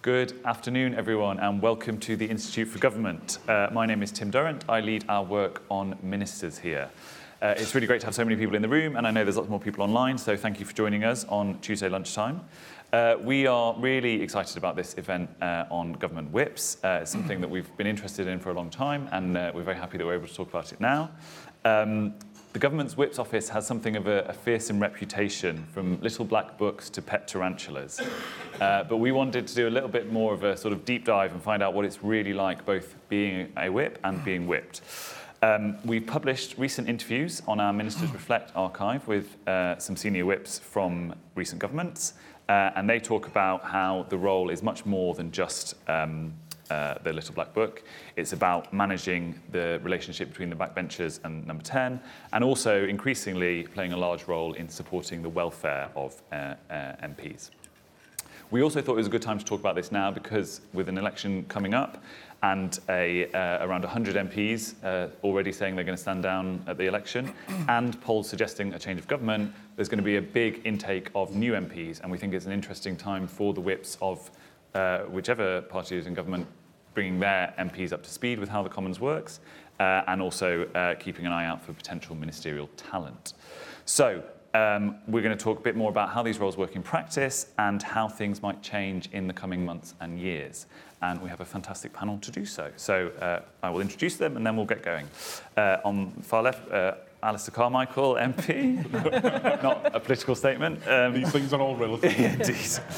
Good afternoon, everyone, and welcome to the Institute for Government. My name is Tim Durrant. I lead our work on ministers here. It's really great to have so many people in the room, and I know there's lots more people online, so thank you for joining us on Tuesday lunchtime. We are really excited about this event on government whips. It's something that we've been interested in for a long time, and we're very happy that we're able to talk about it now. The Government's Whips Office has something of a fearsome reputation, from little black books to pet tarantulas. But we wanted to do a little bit more of a sort of deep dive and find out what it's really like both being a whip and being whipped. We've published recent interviews on our Ministers Reflect archive with some senior whips from recent governments, and they talk about how the role is much more than just the Little Black Book. It's about managing the relationship between the backbenchers and Number 10, and also increasingly playing a large role in supporting the welfare of MPs. We also thought it was a good time to talk about this now because with an election coming up and around 100 MPs already saying they're going to stand down at the election and polls suggesting a change of government, there's going to be a big intake of new MPs, and we think it's an interesting time for the whips of whichever party is in government, bringing their MPs up to speed with how the Commons works, and also keeping an eye out for potential ministerial talent. So we're going to talk a bit more about how these roles work in practice and how things might change in the coming months and years. And we have a fantastic panel to do so. So I will introduce them and then we'll get going. On the far left, Alistair Carmichael, MP. Not a political statement. These things are all relative. Indeed.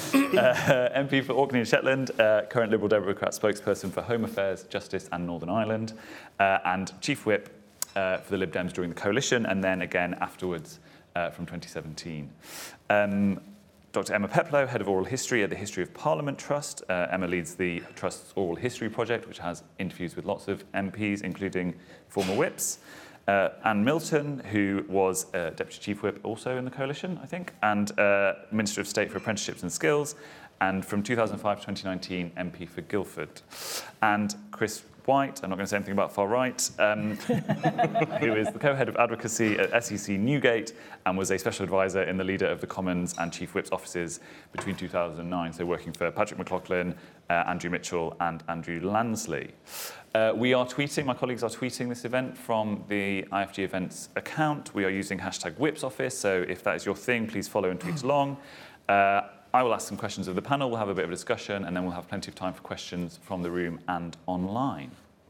MP for Orkney and Shetland, current Liberal Democrat spokesperson for Home Affairs, Justice and Northern Ireland, and Chief Whip for the Lib Dems during the coalition, and then again afterwards from 2017. Dr. Emma Peplow, Head of Oral History at the History of Parliament Trust. Emma leads the Trust's Oral History Project, which has interviews with lots of MPs, including former whips. Anne Milton, who was Deputy Chief Whip also in the coalition, I think, and Minister of State for Apprenticeships and Skills, and from 2005 to 2019, MP for Guildford. And Chris White, I'm not going to say anything about far right, who is the co-head of advocacy at SEC Newgate and was a special advisor in the leader of the Commons and Chief Whip's offices between 2009, so working for Patrick McLaughlin, Andrew Mitchell and Andrew Lansley. We are tweeting, my colleagues are tweeting this event from the IFG Events account. We are using #WhipsOffice, so if that is your thing, please follow and tweet along. I will ask some questions of the panel, we'll have a bit of a discussion, and then we'll have plenty of time for questions from the room and online.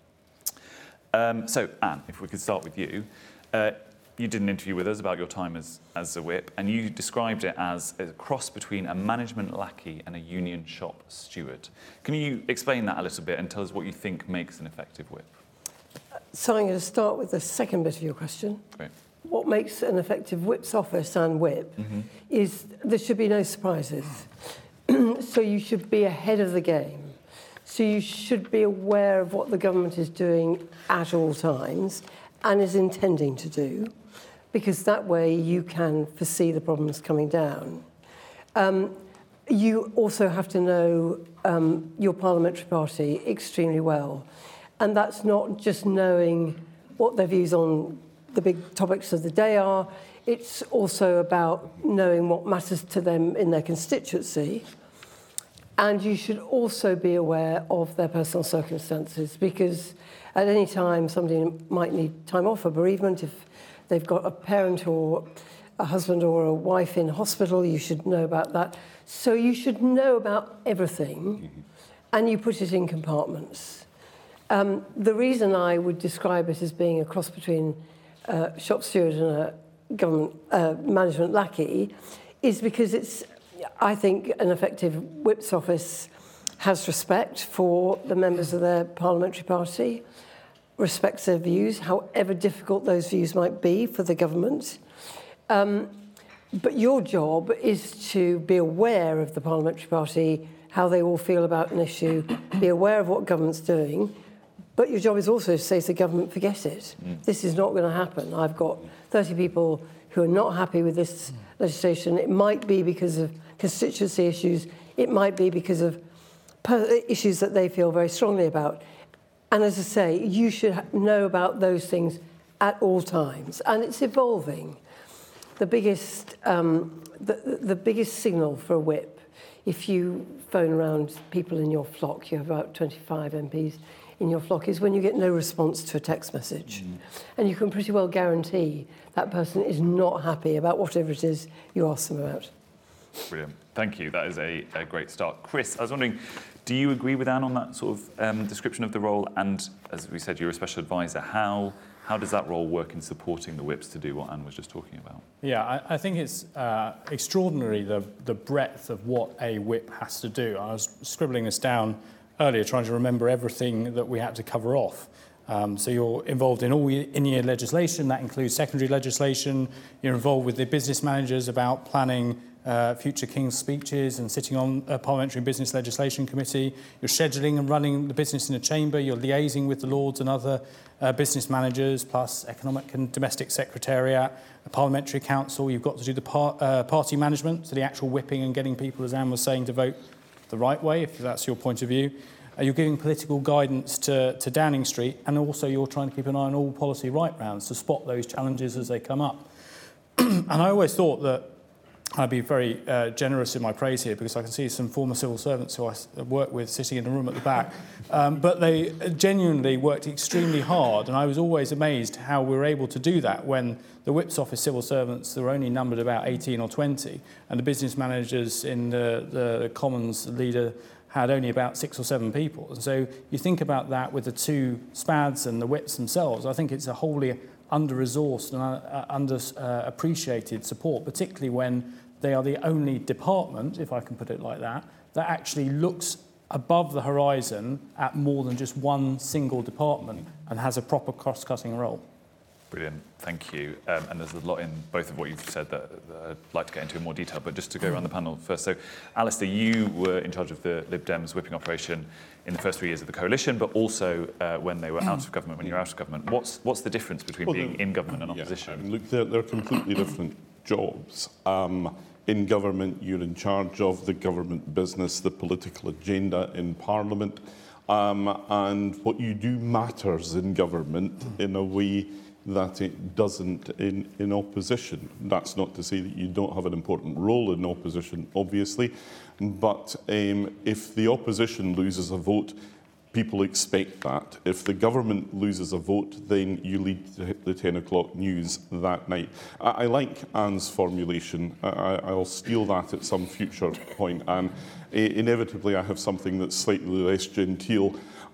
So, Anne, if we could start with you. You did an interview with us about your time as a whip, and you described it as a cross between a management lackey and a union shop steward. Can you explain that a little bit and tell us what you think makes an effective whip? So I'm going to start with the second bit of your question. Great. What makes an effective whip's office and whip is there should be no surprises. So you should be ahead of the game. So you should be aware of what the government is doing at all times and is intending to do, because that way you can foresee the problems coming down. You also have to know your parliamentary party extremely well. And that's not just knowing what their views on the big topics of the day are, it's also about knowing what matters to them in their constituency. And you should also be aware of their personal circumstances, because at any time somebody might need time off for bereavement. If they've got a parent or a husband or a wife in hospital, you should know about that. So you should know about everything, and you put it in compartments. The reason I would describe it as being a cross between shop steward and a government management lackey is because it's, I think, an effective whip's office has respect for the members of their parliamentary party, respects their views, however difficult those views might be for the government. But your job is to be aware of the parliamentary party, how they all feel about an issue, be aware of what government's doing. But your job is also to say to the government, forget it. This is not going to happen. I've got 30 people who are not happy with this legislation. It might be because of constituency issues. It might be because of issues that they feel very strongly about. And as I say, you should know about those things at all times. And it's evolving. The biggest signal for a whip if you phone around people in your flock, you have about 25 MPs in your flock, is when you get no response to a text message. And you can pretty well guarantee that person is not happy about whatever it is you ask them about. Brilliant. Thank you. That is a great start. Chris, I was wondering, do you agree with Anne on that sort of description of the role? And as we said, you're a special advisor. How does that role work in supporting the whips to do what Anne was just talking about? Yeah, I think it's extraordinary, the breadth of what a whip has to do. I was scribbling this down earlier, trying to remember everything that we had to cover off. So you're involved in all in-year legislation. That includes secondary legislation. You're involved with the business managers about planning future King's speeches and sitting on a Parliamentary Business Legislation Committee. You're scheduling and running the business in a chamber. You're liaising with the Lords and other business managers, plus Economic and Domestic Secretariat, a Parliamentary Council. You've got to do the party management, so the actual whipping and getting people, as Anne was saying, to vote the right way, if that's your point of view. You're giving political guidance to Downing Street, and also you're trying to keep an eye on all policy right-rounds to spot those challenges as they come up. And I always thought that I'd be very generous in my praise here, because I can see some former civil servants who I work with sitting in the room at the back. But they genuinely worked extremely hard, and I was always amazed how we were able to do that when the Whip's Office civil servants, there were only numbered about 18 or 20, and the business managers in the Commons leader had only about 6 or 7 people. And so you think about that with the 2 SPADs and the whips themselves, I think it's a wholly under-resourced and underappreciated support, particularly when they are the only department, if I can put it like that actually looks above the horizon at more than just one single department and has a proper cross-cutting role. Brilliant, thank you. And there's a lot in both of what you've said that I'd like to get into in more detail, but just to go around the panel first. So, Alistair, you were in charge of the Lib Dems whipping operation in the first 3 years of the coalition, but also when they were out of government, when you're out of government. What's the difference between being in government and opposition? Yeah, I mean, look, they're completely different jobs. In government, you're in charge of the government business, the political agenda in Parliament, and what you do matters in government in a way that it doesn't in opposition. That's not to say that you don't have an important role in opposition, obviously, but if the opposition loses a vote, people expect that. If the government loses a vote, then you lead the 10 o'clock news that night. I like Anne's formulation. I'll steal that at some future point, and inevitably I have something that's slightly less genteel.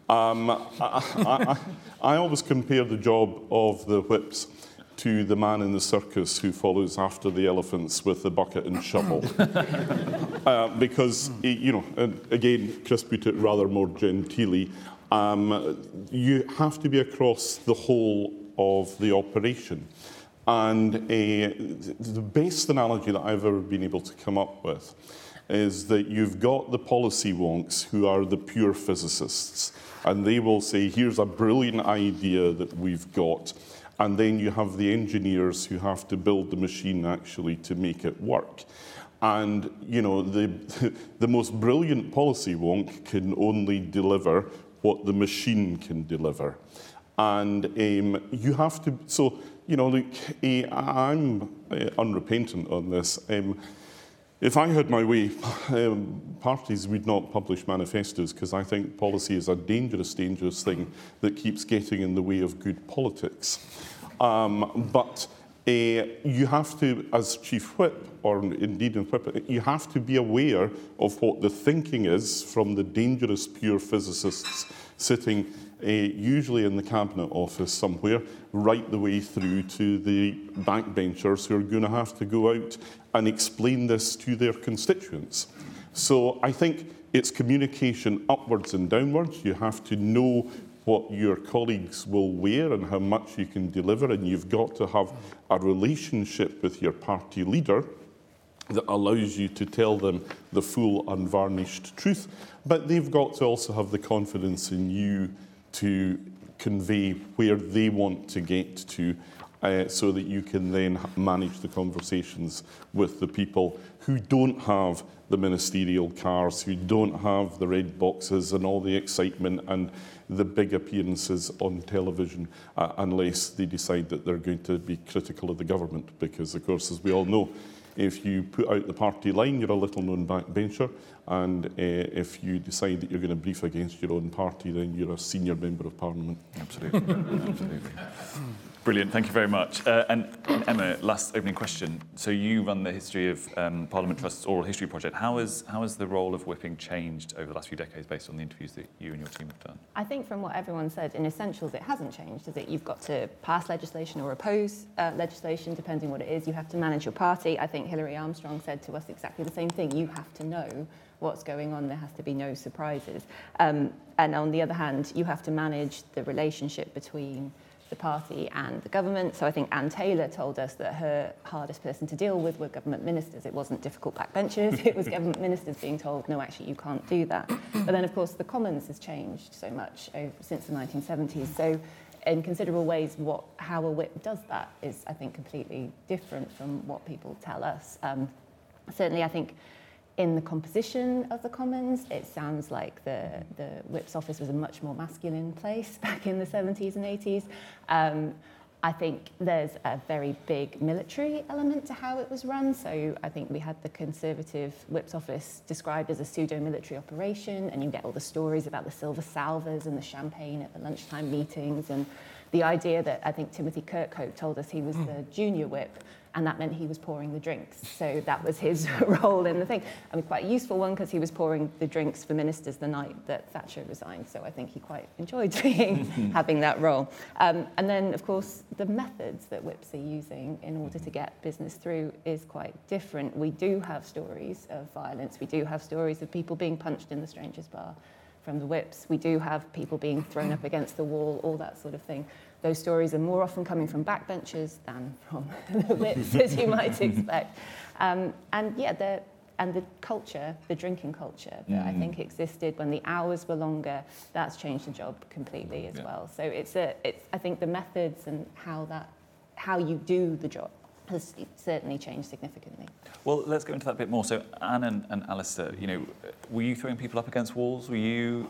I always compare the job of the whips to the man in the circus who follows after the elephants with the bucket and shovel. Because, you know, again, Chris put it rather more genteelly, you have to be across the whole of the operation. And the best analogy that I've ever been able to come up with is that you've got the policy wonks who are the pure physicists, and they will say, here's a brilliant idea that we've got. And then you have the engineers who have to build the machine actually to make it work. And, you know, the most brilliant policy wonk can only deliver what the machine can deliver. And you have to, so, you know, look, I'm unrepentant on this. If I had my way, parties would not publish manifestos, because I think policy is a dangerous, dangerous thing that keeps getting in the way of good politics. But you have to, as Chief Whip, or indeed in Whip, you have to be aware of what the thinking is from the dangerous pure physicists sitting usually in the Cabinet Office somewhere, right the way through to the backbenchers who are going to have to go out and explain this to their constituents. So I think it's communication upwards and downwards. You have to know what your colleagues will wear and how much you can deliver, and you've got to have a relationship with your party leader that allows you to tell them the full unvarnished truth, but they've got to also have the confidence in you to convey where they want to get to, so that you can then manage the conversations with the people who don't have the ministerial cars, who don't have the red boxes and all the excitement and the big appearances on television, unless they decide that they're going to be critical of the government. Because, of course, as we all know, If you put out the party line, you're a little-known backbencher, and if you decide that you're going to brief against your own party, then you're a senior member of Parliament. Absolutely. Absolutely. Brilliant, thank you very much. And Emma, last opening question. So you run the History of Parliament Trust's Oral History Project. How has the role of whipping changed over the last few decades based on the interviews that you and your team have done? I think from what everyone said, in essentials, it hasn't changed, is it? You've got to pass legislation or oppose legislation, depending what it is. You have to manage your party. I think Hilary Armstrong said to us exactly the same thing. You have to know what's going on. There has to be no surprises. And on the other hand, you have to manage the relationship between the party and the government. So I think Anne Taylor told us that her hardest person to deal with were government ministers. It wasn't difficult backbenchers, it was government ministers being told, no, actually, you can't do that. But then, of course, the Commons has changed so much since the 1970s. So in considerable ways, how a whip does that is, I think, completely different from what people tell us. Certainly, I think in the composition of the Commons, it sounds like the whip's office was a much more masculine place back in the 70s and 80s. I think there's a very big military element to how it was run. So I think we had the Conservative whip's office described as a pseudo-military operation, and you get all the stories about the silver salvers and the champagne at the lunchtime meetings, and the idea that I think Timothy Kirkhope told us he was the junior whip, and that meant he was pouring the drinks. So that was his role in the thing. I mean, quite a useful one, because he was pouring the drinks for ministers the night that Thatcher resigned. So I think he quite enjoyed having that role. And then, of course, the methods that whips are using in order to get business through is quite different. We do have stories of violence. We do have stories of people being punched in the Strangers' Bar from the whips. We do have people being thrown up against the wall, all that sort of thing. Those stories are more often coming from backbenchers than from the whips, as you might expect. And the culture, the drinking culture that I think existed when the hours were longer, that's changed the job completely as well. So it's I think the methods and how you do the job has certainly changed significantly. Well, let's go into that a bit more. So Anne and Alistair, were you throwing people up against walls? Were you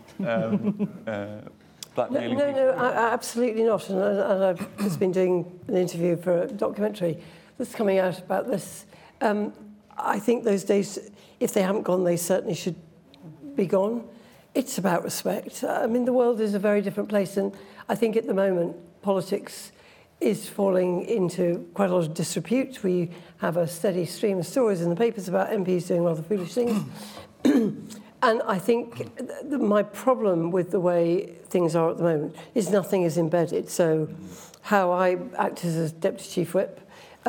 blackmailing people? No, absolutely not. And I've just been doing an interview for a documentary that's coming out about this. I think those days, if they haven't gone, they certainly should be gone. It's about respect. I mean, the world is a very different place, and I think at the moment, politics is falling into quite a lot of disrepute. We have a steady stream of stories in the papers about MPs doing rather foolish things. And I think my problem with the way things are at the moment is nothing is embedded. So how I act as a Deputy Chief Whip,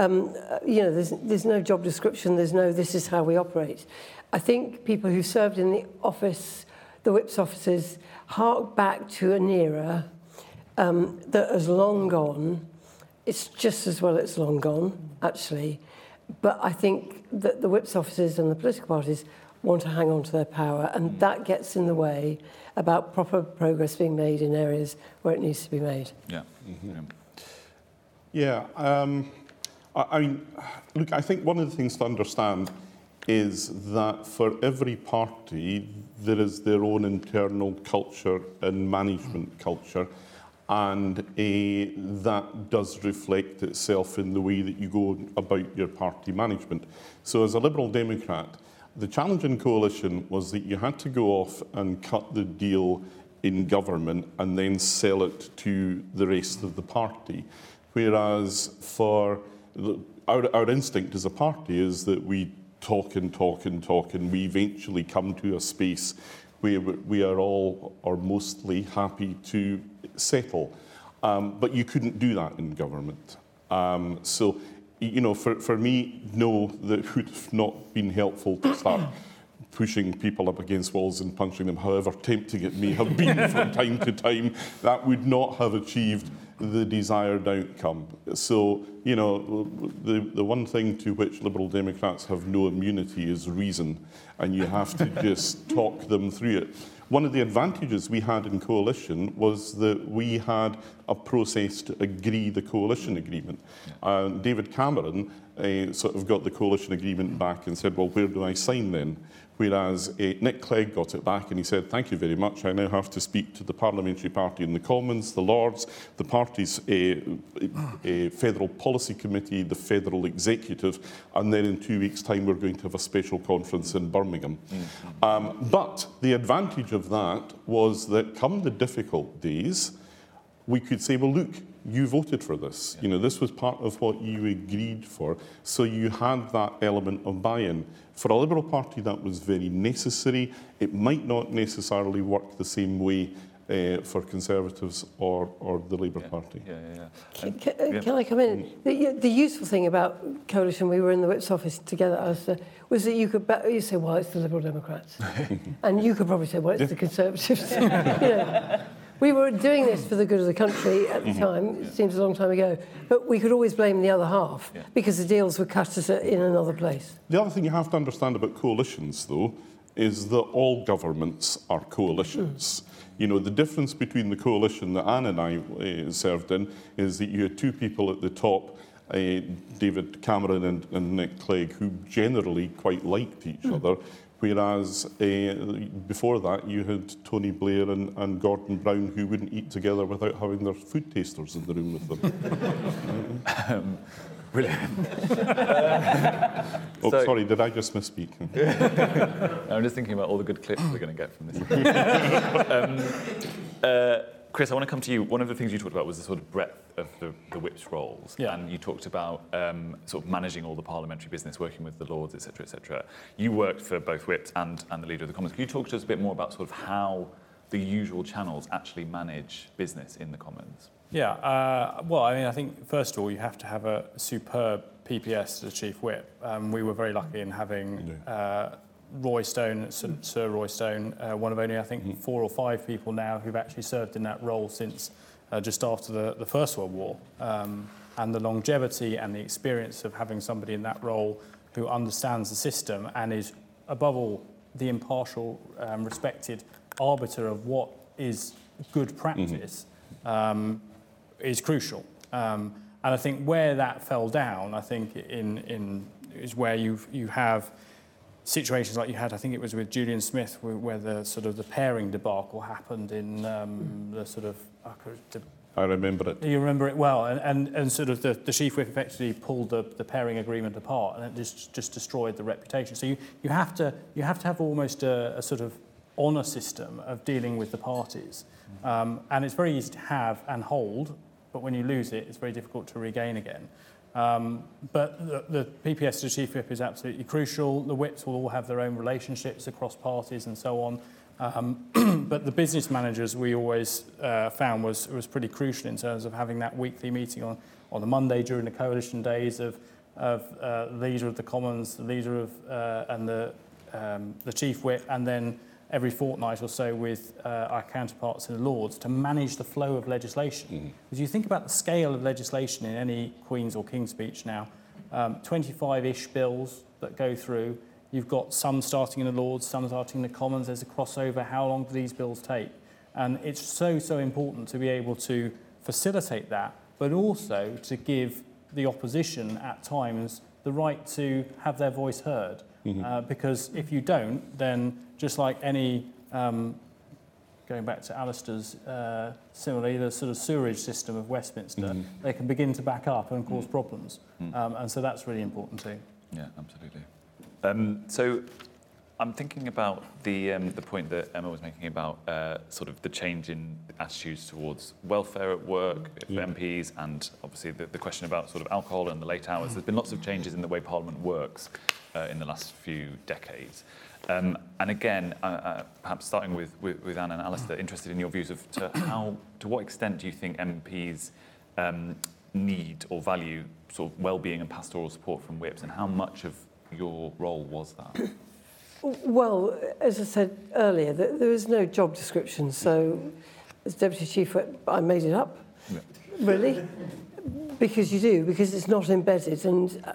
there's no job description, there's no this is how we operate. I think people who served in the office, the Whip's offices, hark back to an era that has long gone. It's just as well it's long gone, actually. But I think that the Whip's offices and the political parties want to hang on to their power, and that gets in the way about proper progress being made in areas where it needs to be made. Yeah. Yeah. I mean, look, I think one of the things to understand is that for every party, there is their own internal culture and management culture, and that does reflect itself in the way that you go about your party management. So as a Liberal Democrat, the challenge in coalition was that you had to go off and cut the deal in government and then sell it to the rest of the party. Whereas for our instinct as a party is that we talk and talk and talk, and we eventually come to a space where we are all or mostly happy to settle. But you couldn't do that in government. So, for me, no, that would have not been helpful to start pushing people up against walls and punching them, however tempting it may have been from time to time. That would not have achieved the desired outcome. So, the one thing to which Liberal Democrats have no immunity is reason, and you have to just talk them through it. One of the advantages we had in coalition was that we had a process to agree the coalition agreement. David Cameron sort of got the coalition agreement back and said, well, where do I sign then? Whereas Nick Clegg got it back and he said, thank you very much, I now have to speak to the Parliamentary Party in the Commons, the Lords, the party's Federal Policy Committee, the Federal Executive, and then in 2 weeks' time we're going to have a special conference in Birmingham. But the advantage of that was that come the difficult days, we could say, well, look, you voted for this. You know, this was part of what you agreed for. So you had that element of buy-in. For a Liberal Party, that was very necessary. It might not necessarily work the same way for Conservatives or the Labour Party. Can I come in? The useful thing about coalition, we were in the Whip's office together, Alistair, was that you could you say, well, it's the Liberal Democrats. And you could probably say, well, it's the Conservatives. You know. We were doing this for the good of the country at the time, it seems a long time ago, but we could always blame the other half because the deals were cut in another place. The other thing you have to understand about coalitions, though, is that all governments are coalitions. You know, the difference between the coalition that Anne and I served in is that you had two people at the top, David Cameron and Nick Clegg, who generally quite liked each other. Whereas before that, you had Tony Blair and Gordon Brown, who wouldn't eat together without having their food tasters in the room with them. Brilliant. Sorry, did I just misspeak? I'm just thinking about all the good clips we're going to get from this. Chris, I want to come to you. One of the things you talked about was the sort of breadth of the Whip's roles. Yeah. And you talked about sort of managing all the parliamentary business, working with the Lords, etc., etc. You worked for both Whips and the Leader of the Commons. Can you talk to us a bit more about sort of how the usual channels actually manage business in the Commons? Yeah, well, I mean, I think, first of all, you have to have a superb PPS as Chief Whip. We were very lucky in having Roy Stone, Sir Roy Stone, one of only, I think, 4 or 5 people now who've actually served in that role since just after the First World War. And the longevity and the experience of having somebody in that role who understands the system and is, above all, the impartial, respected arbiter of what is good practice is crucial. And I think where that fell down, I think is where you have situations like you had, I think it was with Julian Smith, where the sort of the pairing debacle happened in the sort of... I remember it. You remember it well, and sort of the Chief Whip effectively pulled the pairing agreement apart, and it just destroyed the reputation. So you have to have almost a sort of honour system of dealing with the parties, and it's very easy to have and hold, but when you lose it, it's very difficult to regain again. But the PPS to Chief Whip is absolutely crucial. The Whips will all have their own relationships across parties and so on. But the business managers we always found was pretty crucial in terms of having that weekly meeting on a Monday during the coalition days of the Leader of the Commons, the Leader of and the Chief Whip, and then every fortnight or so with our counterparts in the Lords to manage the flow of legislation. Because you think about the scale of legislation in any Queen's or King's speech now, 25-ish bills that go through. You've got some starting in the Lords, some starting in the Commons. There's a crossover. How long do these bills take? And it's so important to be able to facilitate that, but also to give the opposition at times the right to have their voice heard. Because if you don't, then just like any, going back to Alistair's simile, the sort of sewerage system of Westminster, they can begin to back up and cause problems. And so that's really important too. Yeah, absolutely. So I'm thinking about the point that Emma was making about sort of the change in attitudes towards welfare at work for MPs, and obviously the question about sort of alcohol and the late hours. There's been lots of changes in the way Parliament works in the last few decades. And again, perhaps starting with Anne and Alistair, interested in your views of to what extent do you think MPs need or value sort of well-being and pastoral support from Whips, and how much of your role was that? Well, as I said earlier, there is no job description. So as Deputy Chief Whip, I made it up, really, because it's not embedded. And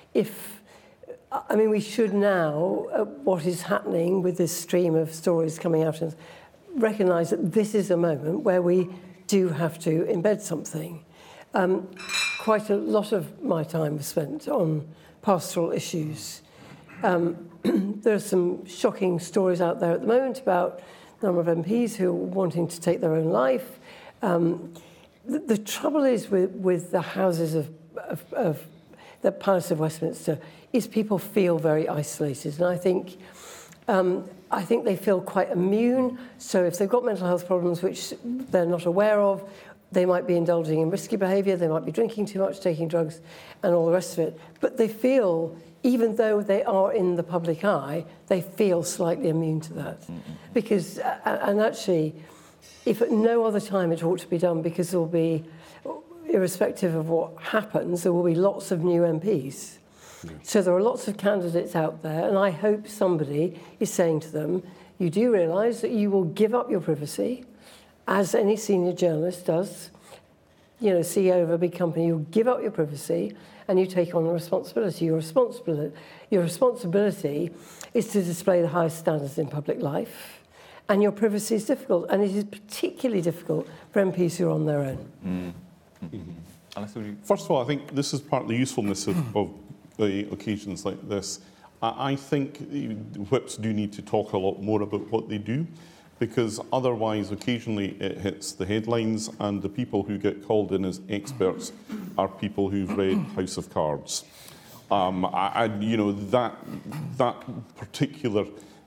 we should now, what is happening with this stream of stories coming out, and recognise that this is a moment where we do have to embed something. Quite a lot of my time was spent on pastoral issues. There are some shocking stories out there at the moment about the number of MPs who are wanting to take their own life. The trouble is with the houses of the Palace of Westminster is people feel very isolated, and I think they feel quite immune. So if they've got mental health problems which they're not aware of, they might be indulging in risky behaviour, they might be drinking too much, taking drugs, and all the rest of it. But they feel, even though they are in the public eye, they feel slightly immune to that. Because, and actually, if at no other time it ought to be done, because there will be, irrespective of what happens, there will be lots of new MPs. So there are lots of candidates out there, and I hope somebody is saying to them, you do realise that you will give up your privacy, as any senior journalist does. You know, CEO of a big company, you give up your privacy and you take on the responsibility. Your responsibility is to display the highest standards in public life, and your privacy is difficult, and it is particularly difficult for MPs who are on their own. First of all, I think this is part of the usefulness of the occasions like this. I think whips do need to talk a lot more about what they do, because otherwise occasionally it hits the headlines, and the people who get called in as experts are people who've read House of Cards. That particular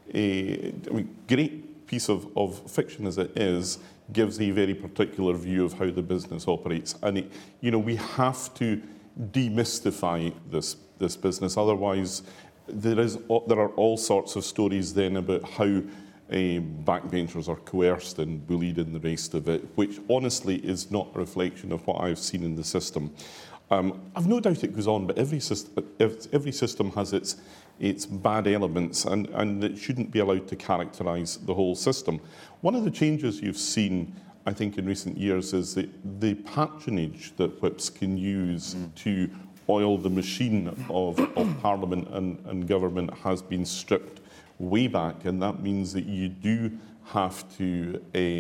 great piece of fiction as it is gives a very particular view of how the business operates, and we have to demystify this business. Otherwise, there are all sorts of stories then about how backbenchers are coerced and bullied and the rest of it, which honestly is not a reflection of what I've seen in the system. I've no doubt it goes on, but every system has its bad elements, and it shouldn't be allowed to characterise the whole system. One of the changes you've seen, I think, in recent years is that the patronage that whips can use to oil the machine of Parliament and government has been stripped way back, and that means that you do have to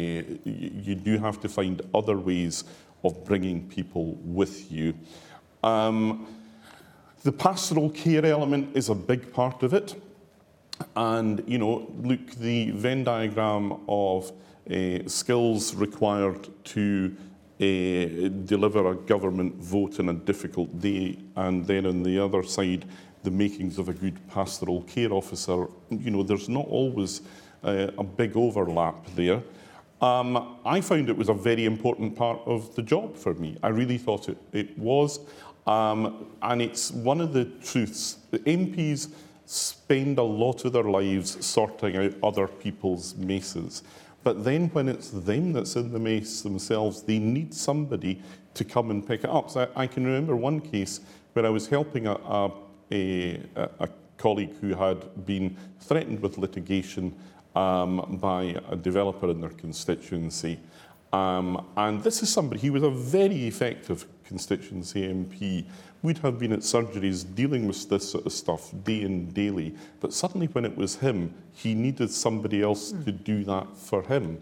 find other ways of bringing people with you. The pastoral care element is a big part of it, and look, the Venn diagram of skills required to deliver a government vote in a difficult day, and then on the other side, the makings of a good pastoral care officer. There's not always a big overlap there. I found it was a very important part of the job for me. I really thought it was. And it's one of the truths. The MPs spend a lot of their lives sorting out other people's messes. But then when it's them that's in the mess themselves, they need somebody to come and pick it up. So I can remember one case where I was helping a colleague who had been threatened with litigation by a developer in their constituency. And this is somebody, he was a very effective constituency MP, would have been at surgeries dealing with this sort of stuff day and daily. But suddenly when it was him, he needed somebody else to do that for him.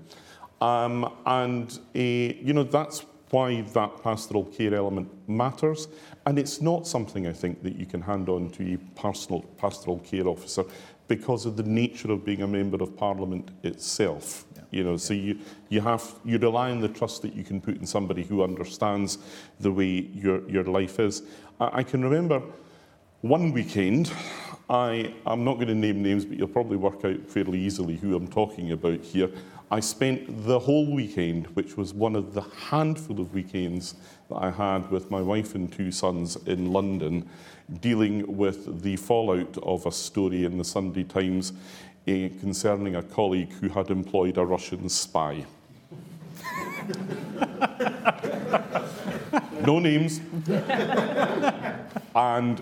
That's why that pastoral care element matters. And it's not something, I think, that you can hand on to a pastoral care officer because of the nature of being a member of Parliament itself. So you rely on the trust that you can put in somebody who understands the way your life is. I can remember one weekend, I'm not going to name names, but you'll probably work out fairly easily who I'm talking about here. I spent the whole weekend, which was one of the handful of weekends that I had with my wife and two sons in London, dealing with the fallout of a story in the Sunday Times concerning a colleague who had employed a Russian spy. No names. And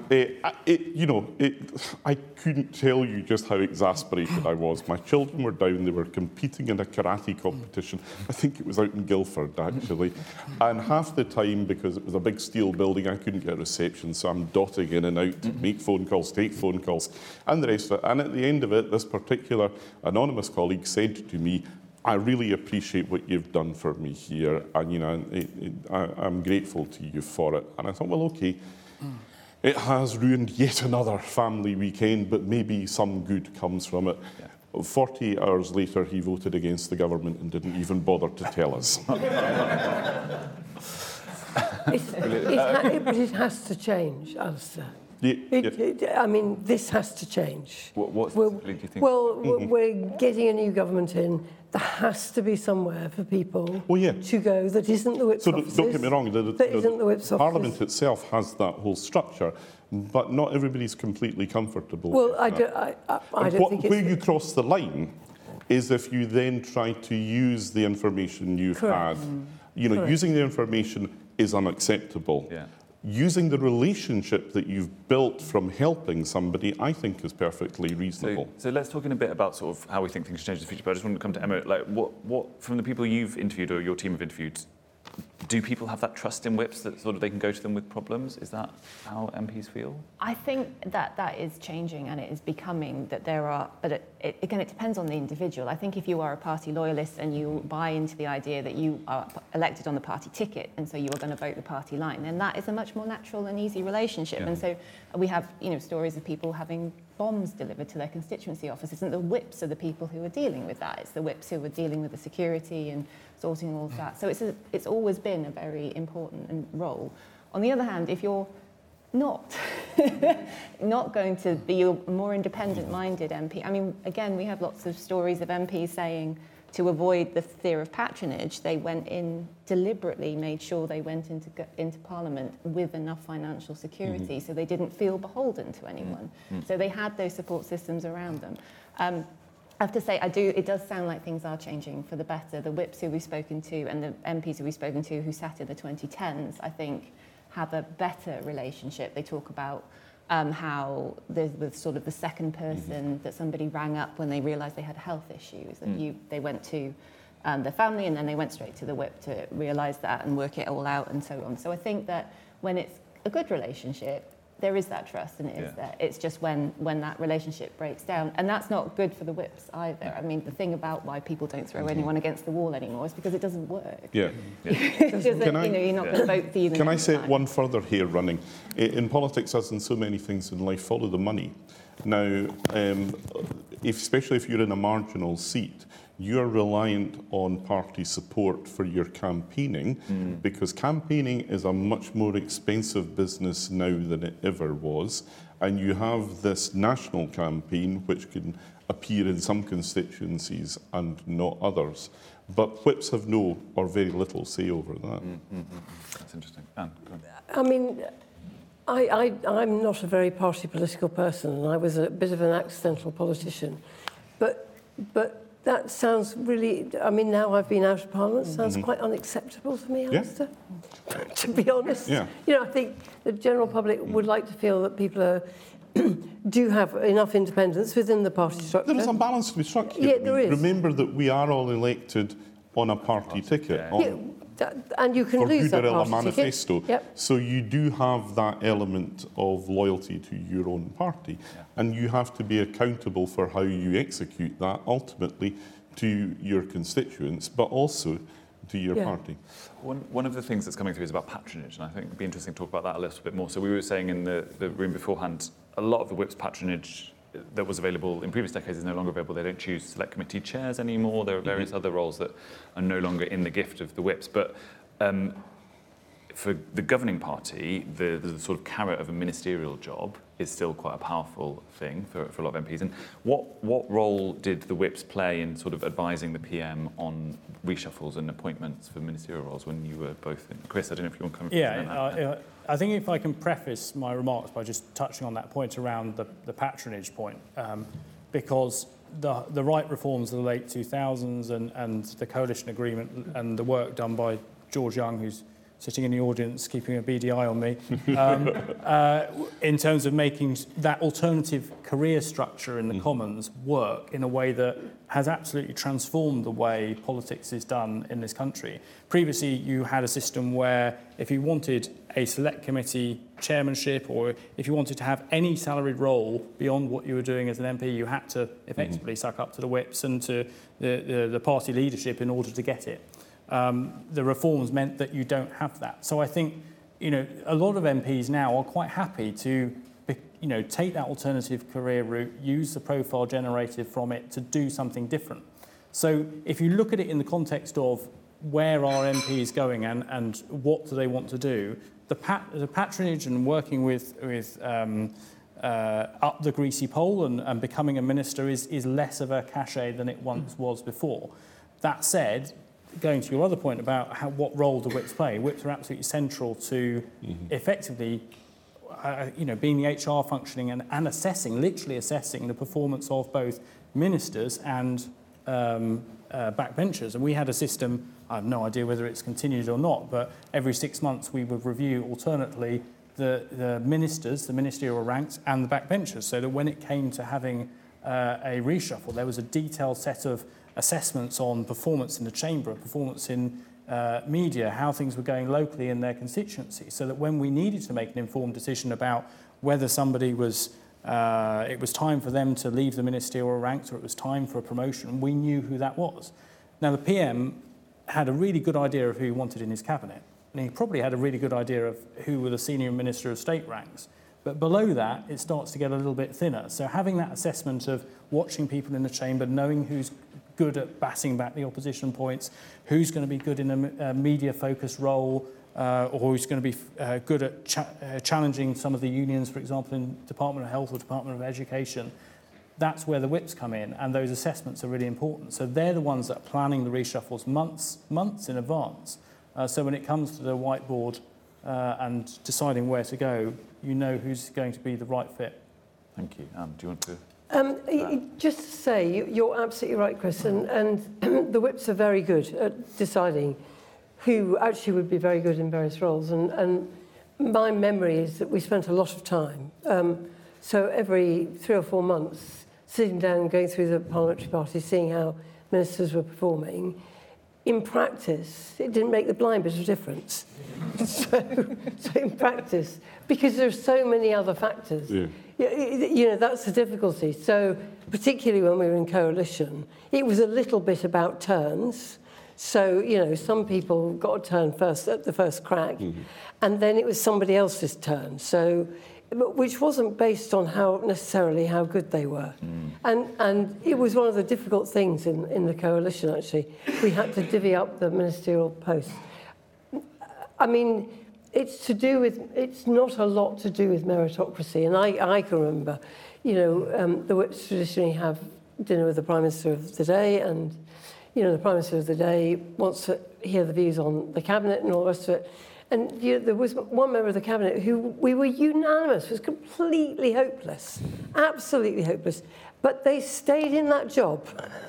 I couldn't tell you just how exasperated I was. My children were down, they were competing in a karate competition. I think it was out in Guildford, actually. And half the time, because it was a big steel building, I couldn't get reception, so I'm dotting in and out to make phone calls, take phone calls, and the rest of it. And at the end of it, this particular anonymous colleague said to me, I really appreciate what you've done for me here, and I'm grateful to you for it. And I thought, well, okay. It has ruined yet another family weekend, but maybe some good comes from it. Yeah. 48 hours later, he voted against the government and didn't even bother to tell us. But it has to change, Alistair. I mean, this has to change. What specifically do you think? Well, we're getting a new government in. There has to be somewhere for people to go that isn't the Whip's offices. Don't get me wrong, isn't the Whip's Parliament offices. itself has that whole structure, but not everybody's completely comfortable Well, with I that. don't think Where it's... you cross the line is if you then try to use the information you've Correct. had. You know, Correct. using the information is unacceptable. Yeah. Using the relationship that you've built from helping somebody, I think, is perfectly reasonable. So let's talk in a bit about sort of how we think things change in the future. But I just want to come to Emma. Like, what from the people you've interviewed or your team have interviewed, do people have that trust in whips that sort of they can go to them with problems? Is that how MPs feel? I think that is changing, and it is becoming that there are, but again, it depends on the individual. I think if you are a party loyalist and you buy into the idea that you are elected on the party ticket and so you are going to vote the party line, then that is a much more natural and easy relationship. Yeah. And so we have, stories of people having bombs delivered to their constituency offices, and the whips are the people who are dealing with that. It's the whips who are dealing with the security and sorting all of that. So it's always been a very important role. On the other hand, if you're not going to be a more independent-minded MP, I mean, again, we have lots of stories of MPs saying to avoid the fear of patronage, they went in deliberately, made sure they went into Parliament with enough financial security so they didn't feel beholden to anyone. So they had those support systems around them. I have to say, it does sound like things are changing for the better. The whips who we've spoken to and the MPs who we've spoken to who sat in the 2010s, I think, have a better relationship. They talk about how with sort of the second person that somebody rang up when they realised they had health issues. That they went to their family and then they went straight to the whip to realise that and work it all out and so on. So I think that when it's a good relationship, there is that trust and it is there. It's just when that relationship breaks down. And that's not good for the whips either. I mean, the thing about why people don't throw anyone against the wall anymore is because it doesn't work. Yeah. Because you're not going to vote for you. Can I say one further hair running? In politics, as in so many things in life, follow the money. Now, especially if you're in a marginal seat, you're reliant on party support for your campaigning because campaigning is a much more expensive business now than it ever was. And you have this national campaign which can appear in some constituencies and not others. But whips have no or very little say over that. That's interesting. Anne, go on. I mean, I'm not a very party political person, and I was a bit of an accidental politician. But that sounds really, I mean, now I've been out of Parliament, sounds quite unacceptable to me, Alistair, to be honest. Yeah. I think the general public would like to feel that people do have enough independence within the party structure. There is a balance to be struck here. Yeah, there is. Remember that we are all elected on a party ticket. And you can For lose that Gudarella party manifesto. ticket. Yep. So you do have that element of loyalty to your own party. And you have to be accountable for how you execute that ultimately to your constituents, but also to your party. One of the things that's coming through is about patronage, and I think it'd be interesting to talk about that a little bit more. So we were saying in the room beforehand, a lot of the whip's patronage that was available in previous decades is no longer available. They don't choose select committee chairs anymore. There are various other roles that are no longer in the gift of the whips. But for the governing party, the sort of carrot of a ministerial job is still quite a powerful thing for a lot of MPs. And what role did the whips play in sort of advising the PM on reshuffles and appointments for ministerial roles when you were both in? Chris, I don't know if you want to come in. I think if I can preface my remarks by just touching on that point around the patronage point, because the right reforms of the late 2000s and the coalition agreement and the work done by George Young, who's sitting in the audience keeping a beady eye on me, in terms of making that alternative career structure in the Commons work in a way that has absolutely transformed the way politics is done in this country. Previously, you had a system where if you wanted a select committee chairmanship or if you wanted to have any salaried role beyond what you were doing as an MP, you had to effectively suck up to the whips and to the party leadership in order to get it. The reforms meant that you don't have that. So I think, a lot of MPs now are quite happy to, take that alternative career route, use the profile generated from it to do something different. So if you look at it in the context of where are MPs going and what do they want to do, the patronage and working with up the greasy pole and becoming a minister is less of a cachet than it once was before. That said, going to your other point about what role do whips play, whips are absolutely central to effectively being the HR functioning and literally assessing the performance of both ministers and backbenchers. And we had a system, I have no idea whether it's continued or not, but every 6 months we would review alternately the ministers, the ministerial ranks, and the backbenchers, so that when it came to having a reshuffle, there was a detailed set of assessments on performance in the chamber, performance in media, how things were going locally in their constituency, so that when we needed to make an informed decision about whether somebody was, it was time for them to leave the ministerial ranks or it was time for a promotion, we knew who that was. Now, the PM had a really good idea of who he wanted in his cabinet, and he probably had a really good idea of who were the senior Minister of State ranks. But below that, it starts to get a little bit thinner. So having that assessment of watching people in the chamber, knowing who's good at batting back the opposition points, who's going to be good in a media-focused role, or who's going to be good at challenging some of the unions, for example, in Department of Health or Department of Education, that's where the whips come in, and those assessments are really important. So they're the ones that are planning the reshuffles months in advance. So when it comes to the whiteboard and deciding where to go, you know who's going to be the right fit. Thank you. Do you want to? Just to say, you're absolutely right, Chris, and the whips are very good at deciding who actually would be very good in various roles. And my memory is that we spent a lot of time. So every 3 or 4 months, sitting down and going through the parliamentary party, seeing how ministers were performing. In practice, it didn't make the blind bit of difference. So in practice, because there's so many other factors, that's the difficulty. So particularly when we were in coalition, it was a little bit about turns. So, some people got a turn first at the first crack, and then it was somebody else's turn. So, which wasn't based on how good they were. And it was one of the difficult things in the coalition, actually. We had to divvy up the ministerial posts. I mean, it's not a lot to do with meritocracy. And I can remember, the whips traditionally have dinner with the Prime Minister of the day, and, the Prime Minister of the day wants to hear the views on the Cabinet and all the rest of it. And there was one member of the Cabinet who we were unanimous was completely hopeless, absolutely hopeless. But they stayed in that job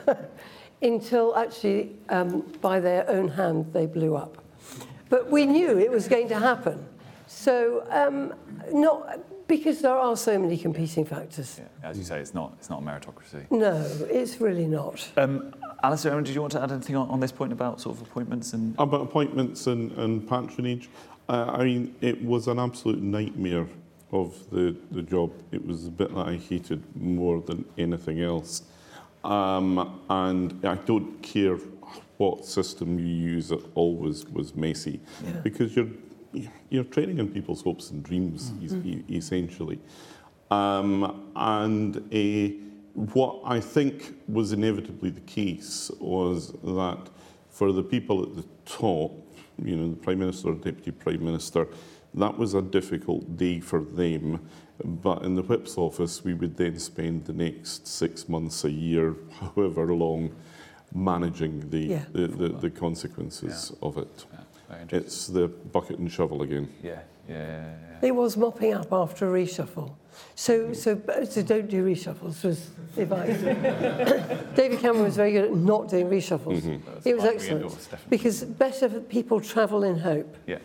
until actually, by their own hand, they blew up. But we knew it was going to happen. So, not because there are so many competing factors. Yeah, as you say, it's not a meritocracy. No, it's really not. Alistair, did you want to add anything on this point about sort of appointments and about appointments and patronage? I mean, it was an absolute nightmare of the job. It was the bit that I hated more than anything else. And I don't care what system you use, it always was messy, because you're trading on people's hopes and dreams, essentially. What I think was inevitably the case was that for the people at the top, the Prime Minister or Deputy Prime Minister, that was a difficult day for them. But in the Whip's office, we would then spend the next 6 months, a year, however long, managing the consequences of it. Yeah, it's the bucket and shovel again. Yeah. It was mopping up after a reshuffle. So don't do reshuffles was advice. David Cameron was very good at not doing reshuffles. It was excellent, because better people travel in hope. Yeah.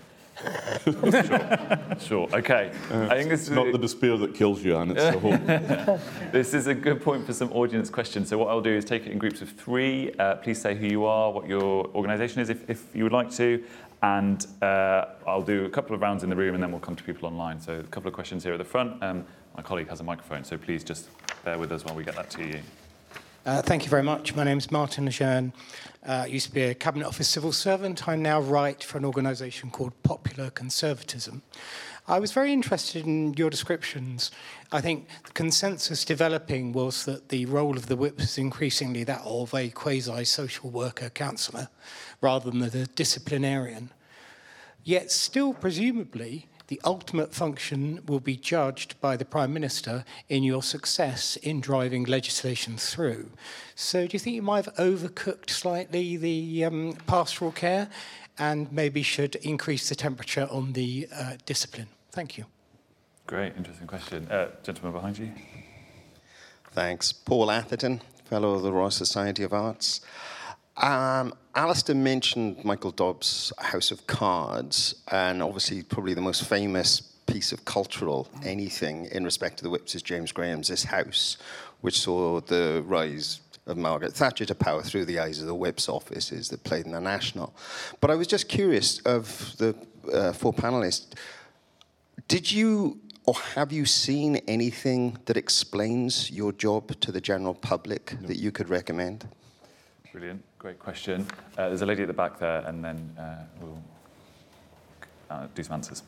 Sure. Okay. I think this is not the despair that kills you, Anne, it's the hope. This is a good point for some audience questions. So what I'll do is take it in groups of 3. Please say who you are, what your organisation is, if you would like to. And I'll do a couple of rounds in the room, and then we'll come to people online. So a couple of questions here at the front. My colleague has a microphone, so please just bear with us while we get that to you. Thank you very much. My name is Martin Lejeune. I used to be a Cabinet Office civil servant. I now write for an organisation called Popular Conservatism. I was very interested in your descriptions. I think the consensus developing was that the role of the whip is increasingly that of a quasi-social worker counsellor rather than the disciplinarian. Yet still, presumably, the ultimate function will be judged by the Prime Minister in your success in driving legislation through. So do you think you might have overcooked slightly the pastoral care and maybe should increase the temperature on the discipline? Thank you. Great, interesting question. Gentleman behind you. Thanks. Paul Atherton, Fellow of the Royal Society of Arts. Alistair mentioned Michael Dobbs' House of Cards, and obviously probably the most famous piece of cultural anything in respect to the whips is James Graham's This House, which saw the rise of Margaret Thatcher to power through the eyes of the whips offices that played in the National. But I was just curious of the four panellists, did you or have you seen anything that explains your job to the general public that you could recommend? Brilliant, great question. There's a lady at the back there, and then we'll do some answers.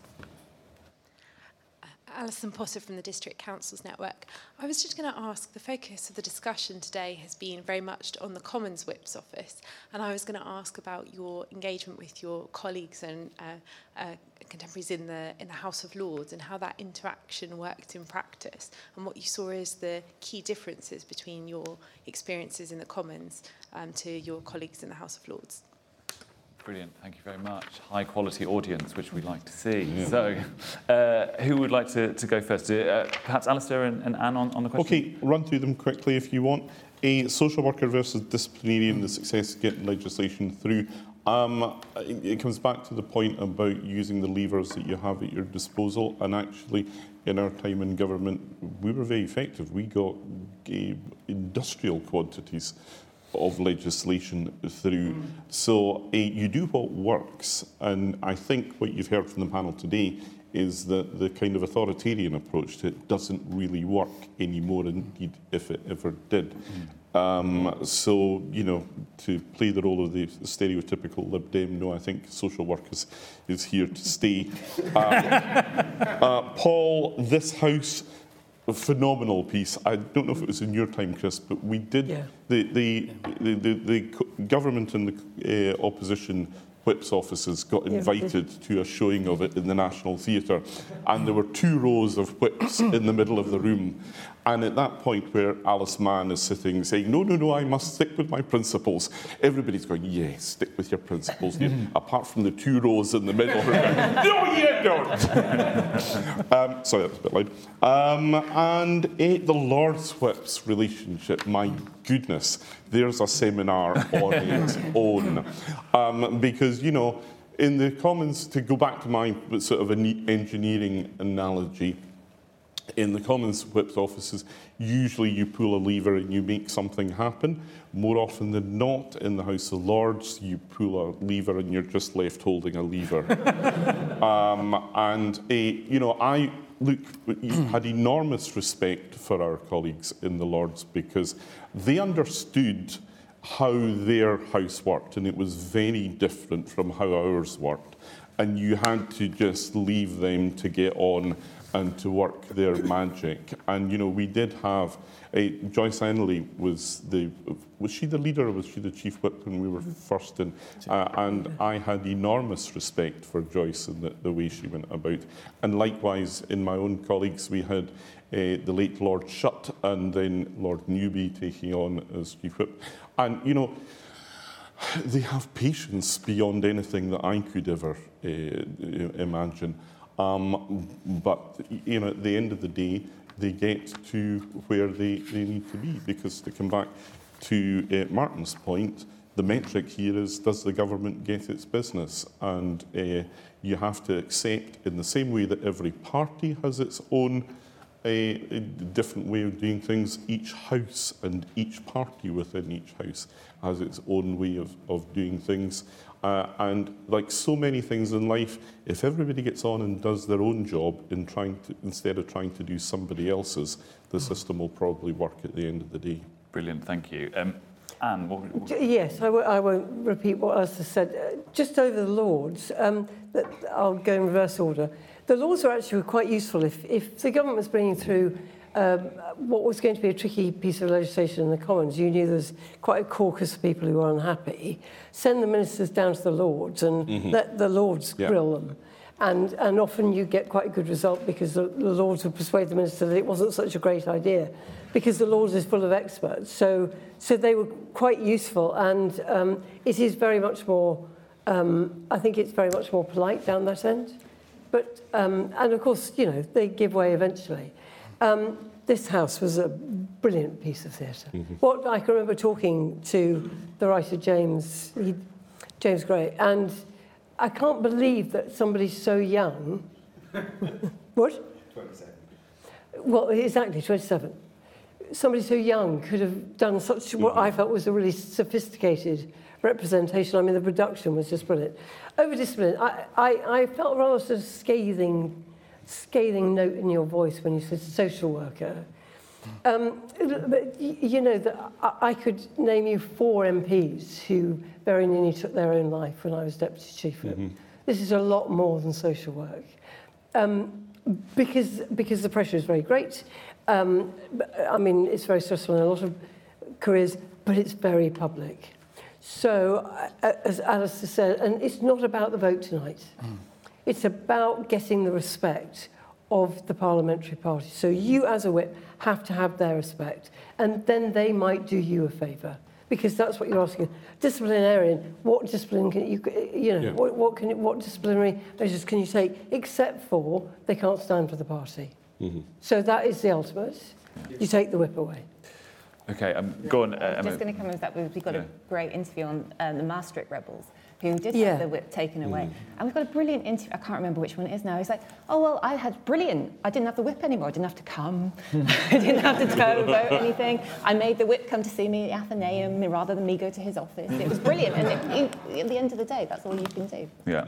Alison Potter from the District Councils Network. I was just going to ask, the focus of the discussion today has been very much on the Commons Whip's office, and I was going to ask about your engagement with your colleagues and contemporaries in the House of Lords and how that interaction worked in practice and what you saw as the key differences between your experiences in the Commons to your colleagues in the House of Lords. Brilliant, thank you very much. High quality audience, which we like to see. Yeah. So, who would like to go first? Perhaps Alistair and Anne on the question? Okay, run through them quickly if you want. A social worker versus disciplinarian, the success of getting legislation through. It comes back to the point about using the levers that you have at your disposal, and actually in our time in government we were very effective. We got industrial quantities of legislation through. So you do what works, and I think what you've heard from the panel today is that the kind of authoritarian approach to it doesn't really work anymore, indeed, if it ever did. So, you know, to play the role of the stereotypical Lib Dem, no, I think social work is here to stay. Paul, This House, a phenomenal piece. I don't know if it was in your time, Chris, but we did. Yeah. The government and the opposition whips offices got invited to a showing of it in the National Theatre, and there were 2 rows of whips in the middle of the room. And at that point where Alice Mann is sitting saying, no, I must stick with my principles, everybody's going, yes, stick with your principles. Apart from the 2 rows in the middle. No, you don't! Sorry, that was a bit loud. And the Lord's Whips relationship, my goodness, there's a seminar on its own. Because, you know, in the Commons, to go back to my sort of engineering analogy, in the Commons Whip's offices, usually you pull a lever and you make something happen. More often than not, in the House of Lords, you pull a lever and you're just left holding a lever. You know, I had enormous respect for our colleagues in the Lords because they understood how their house worked, and it was very different from how ours worked. And you had to just leave them to get on and to work their magic. And, you know, we did have Joyce Henley was she the leader or was she the chief whip when we were first in? And I had enormous respect for Joyce and the way she went about. And likewise, in my own colleagues, we had the late Lord Shutt and then Lord Newby taking on as chief whip. And, you know, they have patience beyond anything that I could ever imagine. But, you know, at the end of the day, they get to where they need to be. Because to come back to Martin's point, the metric here is, does the government get its business? And you have to accept, in the same way that every party has its own a different way of doing things, each house and each party within each house has its own way of doing things. And like so many things in life, if everybody gets on and does their own job instead of trying to do somebody else's, the system will probably work at the end of the day. Brilliant, thank you. Anne, Yes, I won't repeat what Alistair said. Just over the Lords, I'll go in reverse order. The Lords are actually quite useful. If the government was bringing through what was going to be a tricky piece of legislation in the Commons, you knew there's quite a caucus of people who were unhappy, send the ministers down to the Lords and let the Lords grill them. And often you get quite a good result because the Lords would persuade the minister that it wasn't such a great idea because the Lords is full of experts. So they were quite useful, and it is very much more, I think it's very much more polite down that end. But, and of course, you know, they give way eventually. This house was a brilliant piece of theatre. What I can remember talking to the writer James Gray, and I can't believe that somebody so young... What? 27. Well, exactly, 27. Somebody so young could have done such what I felt was a really sophisticated representation. I mean, the production was just brilliant. Over discipline, I felt rather sort of scathing note in your voice when you said social worker. But you know, that I could name you 4 MPs who very nearly took their own life when I was Deputy Chief Whip. This is a lot more than social work. Because the pressure is very great. I mean, it's very stressful in a lot of careers, but it's very public. So, as Alistair said, and it's not about the vote tonight. It's about getting the respect of the parliamentary party. So you, as a whip, have to have their respect, and then they might do you a favour, because that's what you're asking. Disciplinarian, what discipline can what disciplinary measures can you take, except for they can't stand for the party. So that is the ultimate. You take the whip away. Okay, go on. I'm just going to come with that. We've got a great interview on the Maastricht rebels, who did have the whip taken away. And we've got a brilliant interview. I can't remember which one it is now. He's like, oh, well, I didn't have the whip anymore. I didn't have to come. I didn't have to go vote anything. I made the whip come to see me at the Athenaeum rather than me go to his office. It was brilliant. And at the end of the day, that's all you can do. Yeah.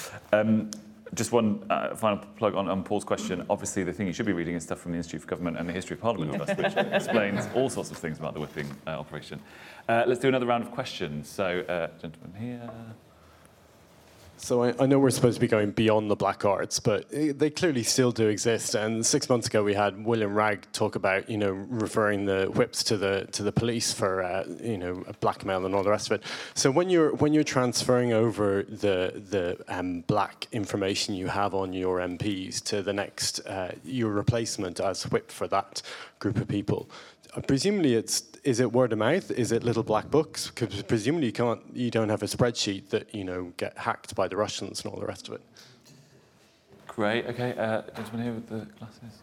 Just one final plug on Paul's question. Obviously, the thing you should be reading is stuff from the Institute for Government and the History of Parliament, which explains all sorts of things about the whipping operation. Let's do another round of questions. So, gentleman here. So I know we're supposed to be going beyond the black arts, but they clearly still do exist. And 6 months ago, we had William Ragg talk about, you know, referring the whips to the police for, you know, blackmail and all the rest of it. So when you're transferring over the black information you have on your MPs to the next your replacement as whip for that group of people, presumably is it word of mouth? Is it little black books? Because presumably you don't have a spreadsheet that, you know, get hacked by the Russians and all the rest of it. Great. Okay, gentleman here with the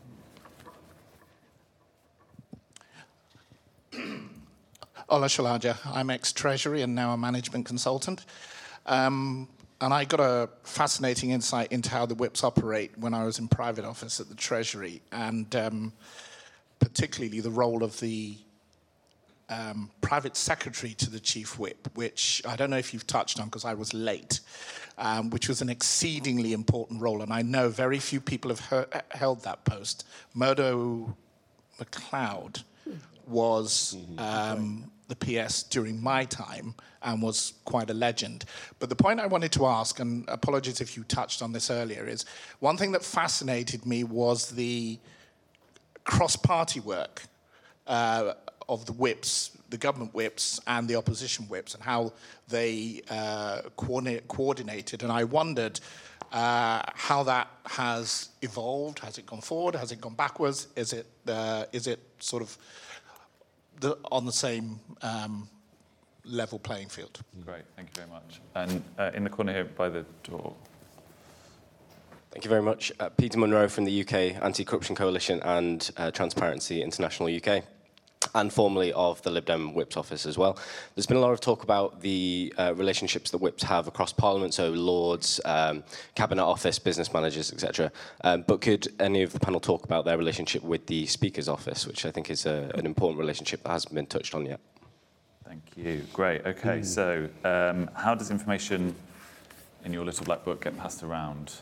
glasses. Ola Shalaja. I'm ex-Treasury and now a management consultant. And I got a fascinating insight into how the whips operate when I was in private office at the Treasury, and particularly the role of the private secretary to the chief whip, which I don't know if you've touched on because I was late, which was an exceedingly important role. And I know very few people have held that post. Murdo MacLeod was the PS during my time and was quite a legend. But the point I wanted to ask, and apologies if you touched on this earlier, is one thing that fascinated me was the cross-party work of the whips, the government whips and the opposition whips, and how they coordinated. And I wondered how that has evolved. Has it gone forward? Has it gone backwards? Is it sort of on the same level playing field? Great, thank you very much. And in the corner here by the door. Thank you very much. Peter Munro from the UK Anti-Corruption Coalition and Transparency International UK, and formerly of the Lib Dem Whips office as well. There's been a lot of talk about the relationships that whips have across Parliament, so Lords, Cabinet Office, business managers, etc. But could any of the panel talk about their relationship with the Speaker's office, which I think is an important relationship that hasn't been touched on yet? Thank you. Great. Okay, so how does information in your little black book get passed around?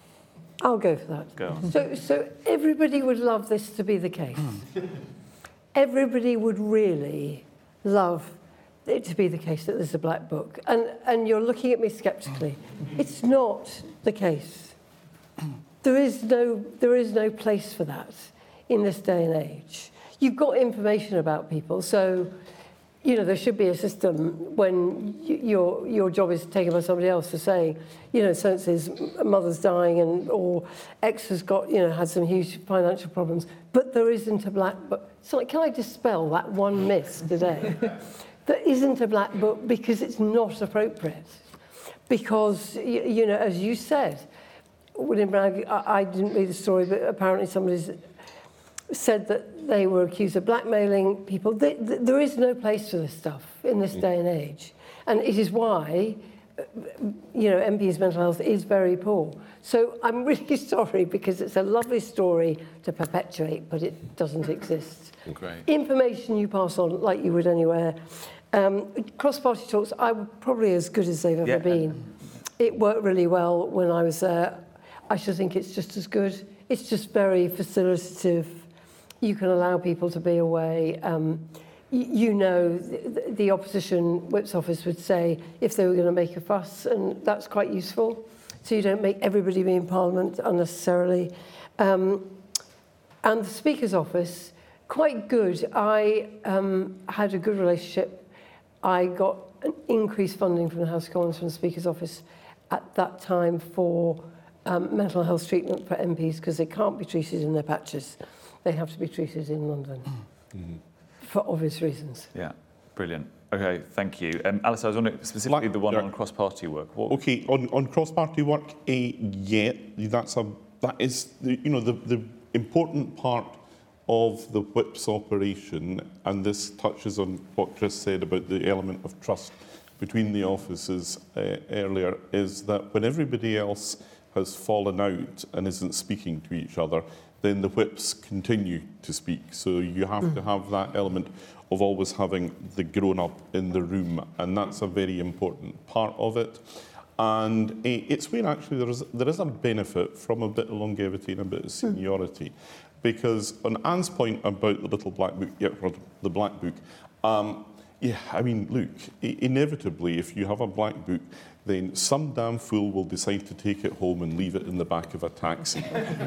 I'll go for that. Go on. So everybody would love this to be the case. everybody would really love it to be the case that there's a black book. And you're looking at me sceptically. It's not the case. There is no place for that in this day and age. You've got information about people, so there should be a system when your job is taken by somebody else for saying, since his mother's dying or X has got, had some huge financial problems, but there isn't a black book. So can I dispel that one myth today? There isn't a black book because it's not appropriate. Because, as you said, William Bragg, I didn't read the story, but apparently somebody's said that they were accused of blackmailing people. There is no place for this stuff in this day and age. And it is why, MP's mental health is very poor. So I'm really sorry because it's a lovely story to perpetuate, but it doesn't exist. Great. Information you pass on like you would anywhere. Cross-party talks are probably as good as they've ever been. It worked really well when I was there. I should think it's just as good. It's just very facilitative. You can allow people to be away. The opposition whip's office would say if they were going to make a fuss, and that's quite useful. So you don't make everybody be in Parliament unnecessarily. And the Speaker's office, quite good. I had a good relationship. I got an increased funding from the House of Commons from the Speaker's office at that time for mental health treatment for MPs because they can't be treated in their patches. They have to be treated in London for obvious reasons. Yeah, brilliant. Okay, thank you. Alistair, I was wondering specifically the one on cross-party work. Okay, on cross-party work, that is the important part of the whip's operation, and this touches on what Chris said about the element of trust between the offices earlier, is that when everybody else has fallen out and isn't speaking to each other, then the whips continue to speak. So you have to have that element of always having the grown-up in the room, and that's a very important part of it. And it's where actually there is a benefit from a bit of longevity and a bit of seniority. Because on Anne's point about the little black book, the black book, look, inevitably, if you have a black book, then some damn fool will decide to take it home and leave it in the back of a taxi.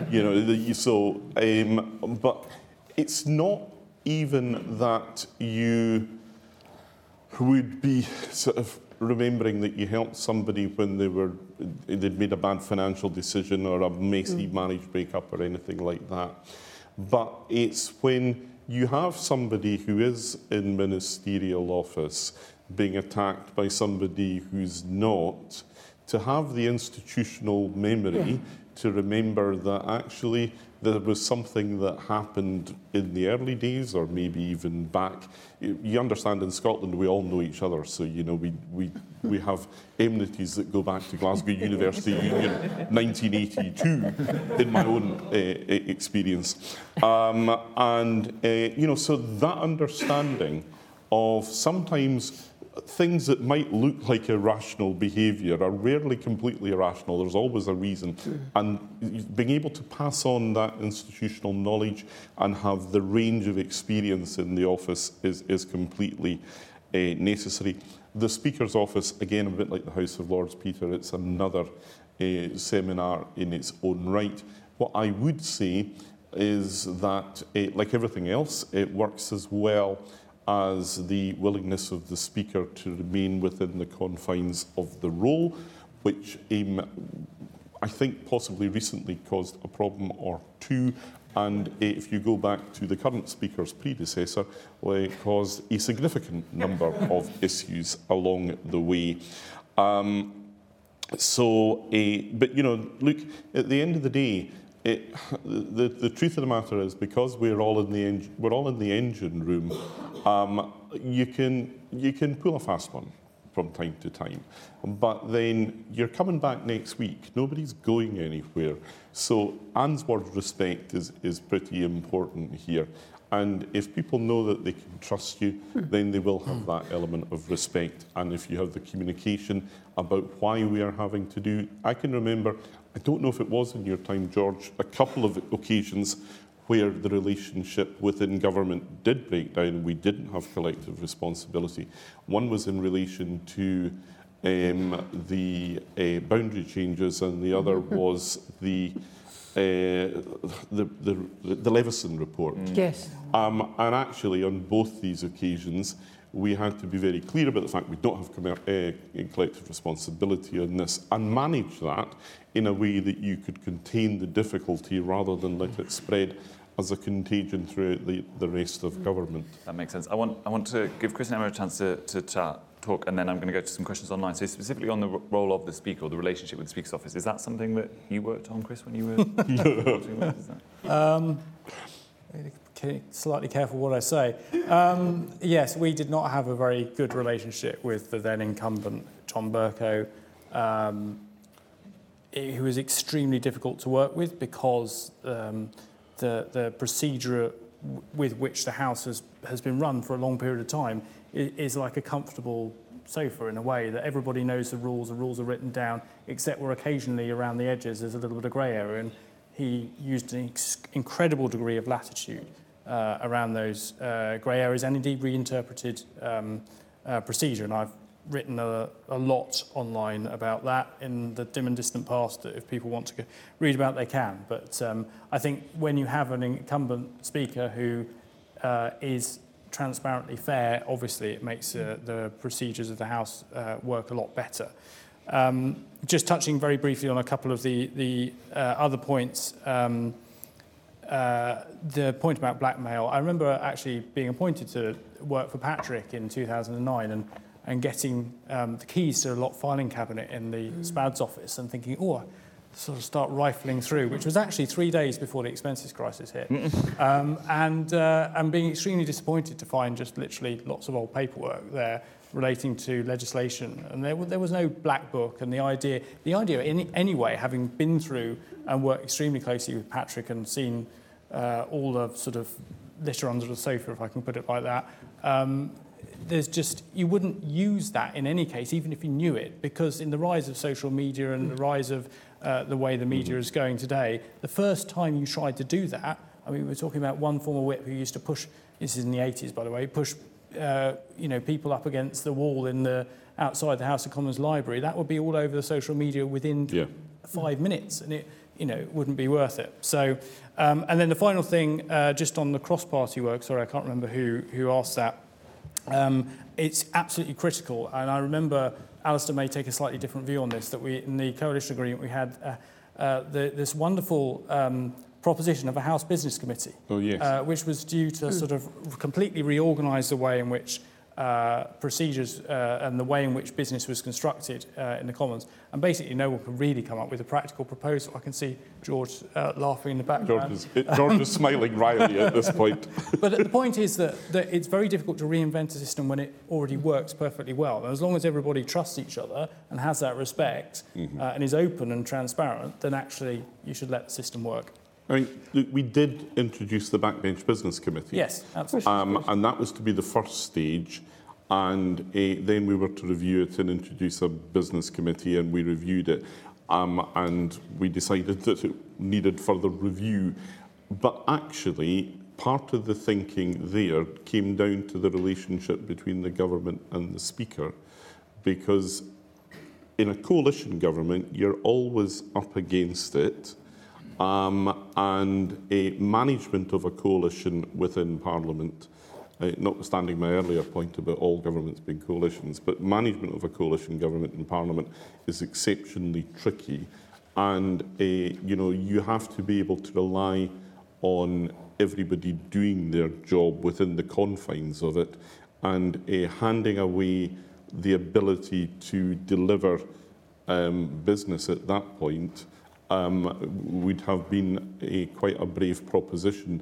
But it's not even that you would be sort of remembering that you helped somebody when they'd made a bad financial decision or a messy marriage breakup or anything like that. But it's when you have somebody who is in ministerial office being attacked by somebody who's not, to have the institutional memory to remember that actually there was something that happened in the early days or maybe even back. You understand, in Scotland we all know each other, so we have enmities that go back to Glasgow University Union 1982 in my own experience. So that understanding of sometimes things that might look like irrational behaviour are rarely completely irrational. There's always a reason. And being able to pass on that institutional knowledge and have the range of experience in the office is completely necessary. The Speaker's office, again, a bit like the House of Lords, Peter, it's another seminar in its own right. What I would say is that, like everything else, it works as well as the willingness of the Speaker to remain within the confines of the role, which I think possibly recently caused a problem or two. And if you go back to the current Speaker's predecessor, it caused a significant number of issues along the way. But look, at the end of the day, the truth of the matter is, because we're all in the engine room, you can pull a fast one from time to time, but then you're coming back next week. Nobody's going anywhere. So Anne's word respect is pretty important here. And if people know that they can trust you, then they will have that element of respect. And if you have the communication about why we are having to do, I can remember, I don't know if it was in your time, George, a couple of occasions where the relationship within government did break down, we didn't have collective responsibility. One was in relation to the boundary changes, and the other was the Leveson report. Yes. And actually, on both these occasions, we had to be very clear about the fact we don't have collective responsibility on this, and manage that in a way that you could contain the difficulty rather than let it spread as a contagion throughout the rest of government. That makes sense. I want to give Chris and Emma a chance to talk, and then I'm going to go to some questions online. So specifically on the role of the Speaker, or the relationship with the Speaker's office, is that something that you worked on, Chris, when you were... Slightly careful what I say. Yes, we did not have a very good relationship with the then incumbent, John Bercow, who was extremely difficult to work with because the procedure with which the House has been run for a long period of time is like a comfortable sofa in a way, that everybody knows the rules are written down, except where occasionally around the edges there's a little bit of grey area, and he used an incredible degree of latitude around those grey areas, and indeed reinterpreted procedure. And I've written a lot online about that in the dim and distant past, that if people want to read about, they can. But I think when you have an incumbent Speaker who is transparently fair, obviously it makes the procedures of the House work a lot better. Just touching very briefly on a couple of the other points, the point about blackmail. I remember actually being appointed to work for Patrick in 2009 and getting the keys to a locked filing cabinet in the SPAD's office and thinking, sort of start rifling through, which was actually 3 days before the expenses crisis hit, and being extremely disappointed to find just literally lots of old paperwork there relating to legislation, and there was no black book. And the idea anyway, having been through and worked extremely closely with Patrick and seen all the sort of litter under the sofa, if I can put it like that, you wouldn't use that in any case, even if you knew it, because in the rise of social media and the rise of the way the media is going today, the first time you tried to do that, I mean, we're talking about one former whip who used to push, this is in the 80s by the way, push people up against the wall outside the House of Commons library. That would be all over the social media within 5 minutes, and it wouldn't be worth it. So, and then the final thing, just on the cross-party work, sorry, I can't remember who asked that. It's absolutely critical, and I remember Alistair may take a slightly different view on this, that in the coalition agreement we had this wonderful proposition of a House Business Committee, which was due to sort of completely reorganise the way in which procedures and the way in which business was constructed in the Commons. And basically no one could really come up with a practical proposal. I can see George laughing in the background. George is smiling wryly at this point. But the point is that it's very difficult to reinvent a system when it already works perfectly well. And as long as everybody trusts each other and has that respect and is open and transparent, then actually you should let the system work. I mean, we did introduce the Backbench Business Committee. Yes, absolutely. And that was to be the first stage. And then we were to review it and introduce a business committee, and we reviewed it. And we decided that it needed further review. But actually, part of the thinking there came down to the relationship between the government and the Speaker, because in a coalition government, you're always up against it. And a management of a coalition within Parliament, notwithstanding my earlier point about all governments being coalitions, but management of a coalition government in Parliament is exceptionally tricky. And you have to be able to rely on everybody doing their job within the confines of it, and handing away the ability to deliver business at that point would have been quite a brave proposition.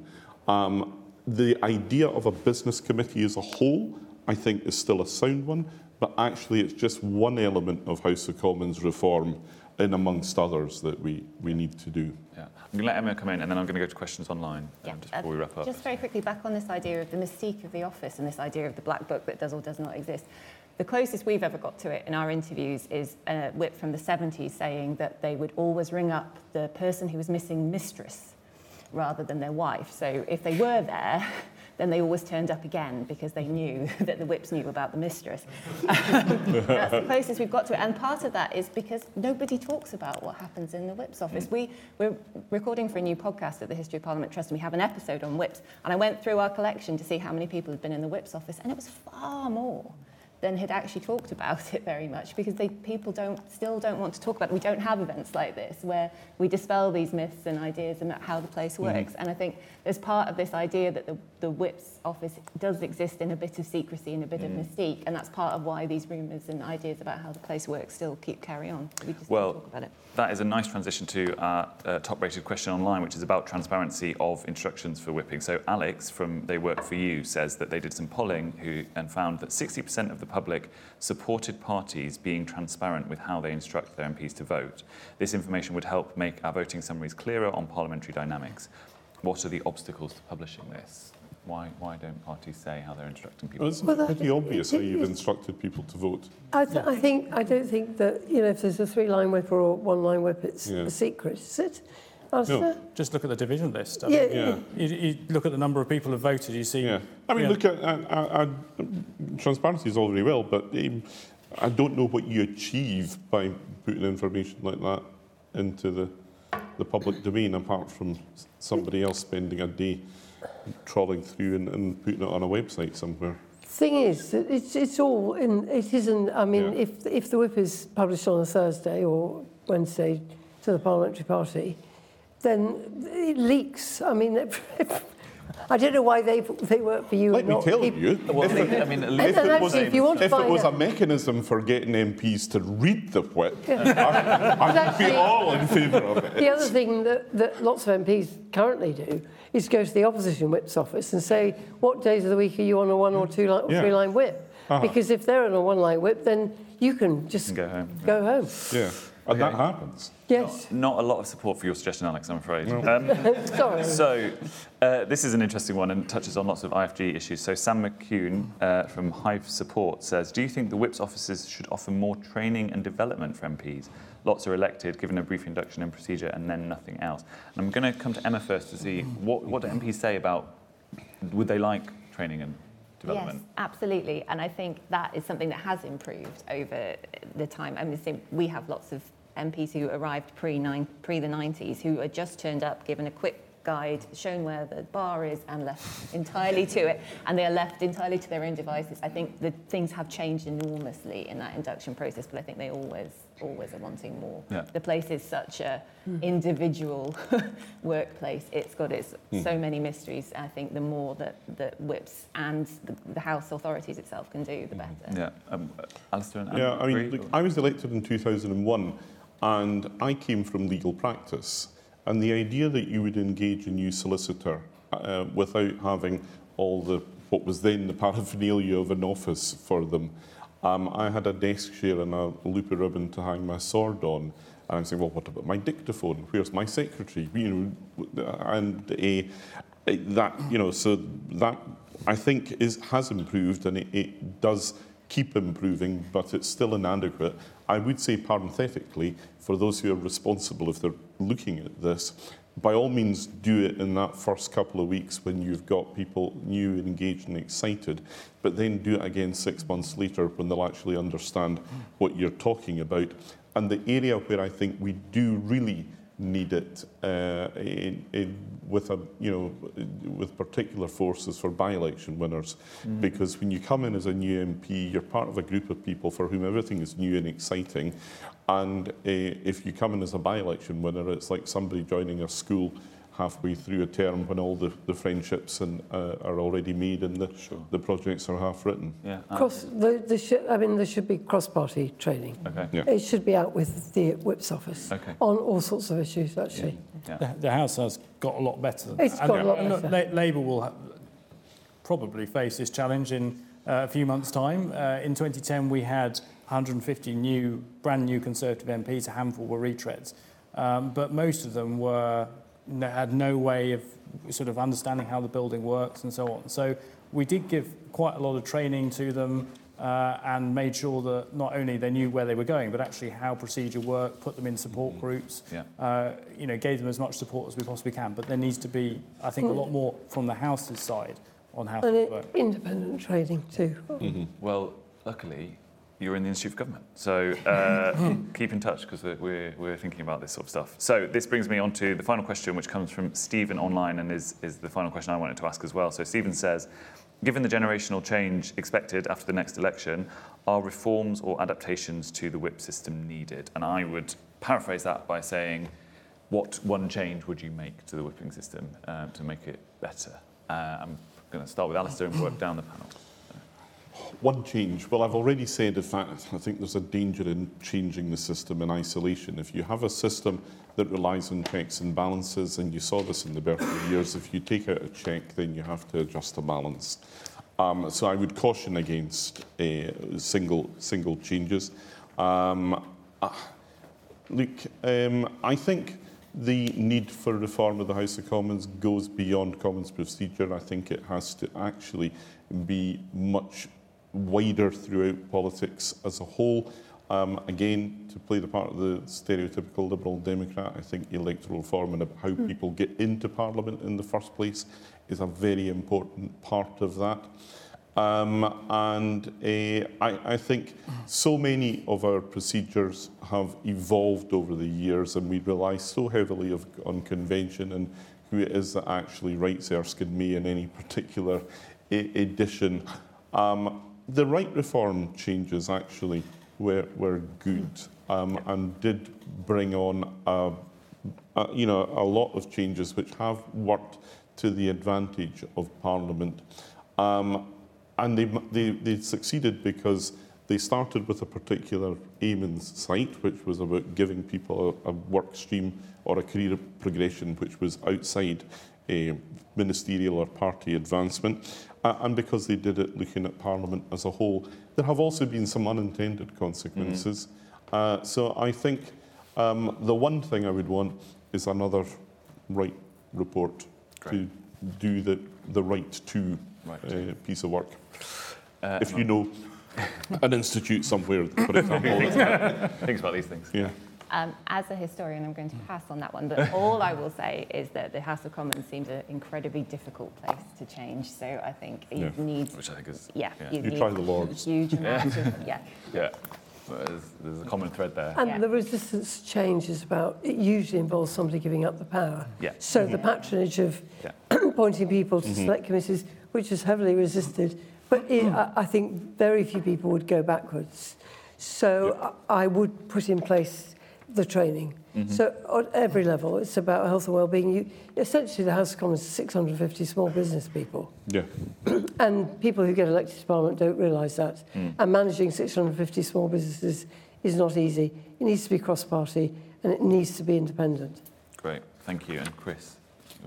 The idea of a business committee as a whole, I think, is still a sound one, but actually it's just one element of House of Commons reform in amongst others that we need to do. Yeah. I'm going to let Emma come in, and then I'm going to go to questions online just before we wrap up. Just very quickly, back on this idea of the mystique of the office and this idea of the black book that does or does not exist. The closest we've ever got to it in our interviews is a whip from the 70s saying that they would always ring up the person who was missing mistress rather than their wife. So if they were there, then they always turned up again because they knew that the whips knew about the mistress. That's the closest we've got to it. And part of that is because nobody talks about what happens in the whips office. We're recording for a new podcast at the History of Parliament Trust, and we have an episode on whips. And I went through our collection to see how many people had been in the whips office, and it was far more than had actually talked about it very much, because people still don't want to talk about it. We don't have events like this where we dispel these myths and ideas about how the place works. And I think there's part of this idea that the whips office does exist in a bit of secrecy and a bit of mystique, and that's part of why these rumours and ideas about how the place works still carry on. We just don't talk about it. That is a nice transition to our top-rated question online, which is about transparency of instructions for whipping. So Alex from They Work For You says that they did some polling and found that 60% of the public supported parties being transparent with how they instruct their MPs to vote. This information would help make our voting summaries clearer on parliamentary dynamics. What are the obstacles to publishing this? Why don't parties say how they're instructing people? Well, it's pretty obvious how you've instructed people to vote. I don't think that, if there's a 3-line whip or a 1-line whip, it's a secret, is it? No. Just look at the division list. I mean, you look at the number of people who voted, you see... Yeah. I mean, look at transparency is all very well, but I don't know what you achieve by putting information like that into the public domain, apart from somebody else spending a day trawling through and putting it on a website somewhere. Thing is, it's all in. It isn't. I mean, if the whip is published on a Thursday or Wednesday to the Parliamentary Party, then it leaks. I mean, I don't know why they work for you. Let me tell you. Well, if it was a mechanism for getting MPs to read the whip, I would be all in favour of it. The other thing that lots of MPs currently do is go to the opposition whip's office and say, what days of the week are you on a 1- or 2- or 3-line whip? Because if they're on a 1-line whip, then you can just go home. Go home. Yeah, and that happens. Yes. Not a lot of support for your suggestion, Alex, I'm afraid. Sorry. So, this is an interesting one and touches on lots of IFG issues. So, Sam McCune from Hive Support says, do you think the whip's offices should offer more training and development for MPs? Lots are elected, given a brief induction and procedure, and then nothing else. And I'm going to come to Emma first to see what do MPs say about, would they like training and development? Yes, absolutely. And I think that is something that has improved over the time. I mean, we have lots of MPs who arrived pre the 90s who had just turned up, given a quick guide, shown where the bar is, and left entirely to it. And they are left entirely to their own devices. I think that things have changed enormously in that induction process, but I think they always are wanting more. Yeah. The place is such a individual workplace. It's got so many mysteries. I think the more that whips and the House authorities itself can do, the better. Yeah. Alistair and Anne, I mean, look, I was elected in 2001, and I came from legal practice. And the idea that you would engage a new solicitor without having all what was then the paraphernalia of an office for them, I had a desk chair and a loop of ribbon to hang my sword on. And I'm saying, well, what about my dictaphone? Where's my secretary? And that, so that I think has improved, and it does keep improving, but it's still inadequate. I would say parenthetically, for those who are responsible, if they're looking at this, by all means do it in that first couple of weeks when you've got people new, engaged and excited, but then do it again 6 months later when they'll actually understand what you're talking about. And the area where I think we do really need it with particular forces for by-election winners, because when you come in as a new MP, you're part of a group of people for whom everything is new and exciting, and if you come in as a by-election winner, it's like somebody joining a school halfway through a term when all the friendships are already made and the projects are half written. Yeah. There should be cross-party training. Okay. Yeah. It should be out with the whip's office on all sorts of issues, actually. Yeah. The House has got a lot better. It's got a lot better. Labour will probably face this challenge in a few months' time. In 2010, we had 150 brand new Conservative MPs. A handful were retreads, but most of them had no way of sort of understanding how the building works and so on. So we did give quite a lot of training to them, and made sure that not only they knew where they were going, but actually how procedure worked, put them in support groups, gave them as much support as we possibly can. But there needs to be, I think, a lot more from the House's side on how to work. Independent trading too. Well, luckily, you're in the Institute for Government, so keep in touch because we're thinking about this sort of stuff. So this brings me on to the final question, which comes from Stephen online and is the final question I wanted to ask as well. So Stephen says, given the generational change expected after the next election, are reforms or adaptations to the whip system needed? And I would paraphrase that by saying, what one change would you make to the whipping system to make it better? I'm going to start with Alistair and work down the panel. One change. Well, I've already said, in fact, I think there's a danger in changing the system in isolation. If you have a system that relies on checks and balances, and you saw this in the Berkeley years, if you take out a check, then you have to adjust a balance. So I would caution against single changes. I think the need for reform of the House of Commons goes beyond Commons procedure. I think it has to actually be much wider throughout politics as a whole. Again, to play the part of the stereotypical Liberal Democrat, I think electoral reform and how people get into Parliament in the first place is a very important part of that. I think so many of our procedures have evolved over the years, and we rely so heavily on convention and who it is that actually writes Erskine May in any particular edition. The right reform changes actually were good and did bring on a lot of changes which have worked to the advantage of Parliament. And they succeeded because they started with a particular aim in sight, which was about giving people a work stream or a career progression which was outside a ministerial or party advancement, and because they did it looking at Parliament as a whole. There have also been some unintended consequences. So I think the one thing I would want is another right report to do the right to piece of work. If you know an institute somewhere, for example. Thinks about these things. Yeah. As a historian, I'm going to pass on that one, but all I will say is that the House of Commons seems an incredibly difficult place to change. So I think you need, which I think is, you try the Lords. Huge amount of, There's a common thread there. And the resistance to change is about, it usually involves somebody giving up the power. So the patronage of appointing people to select committees, which is heavily resisted, but I think very few people would go backwards. So I would put in place the training. So at every level, it's about health and well-being. Essentially, the House of Commons is 650 small business people. And people who get elected to Parliament don't realise that. And managing 650 small businesses is not easy. It needs to be cross-party, and it needs to be independent. Great, thank you. And Chris?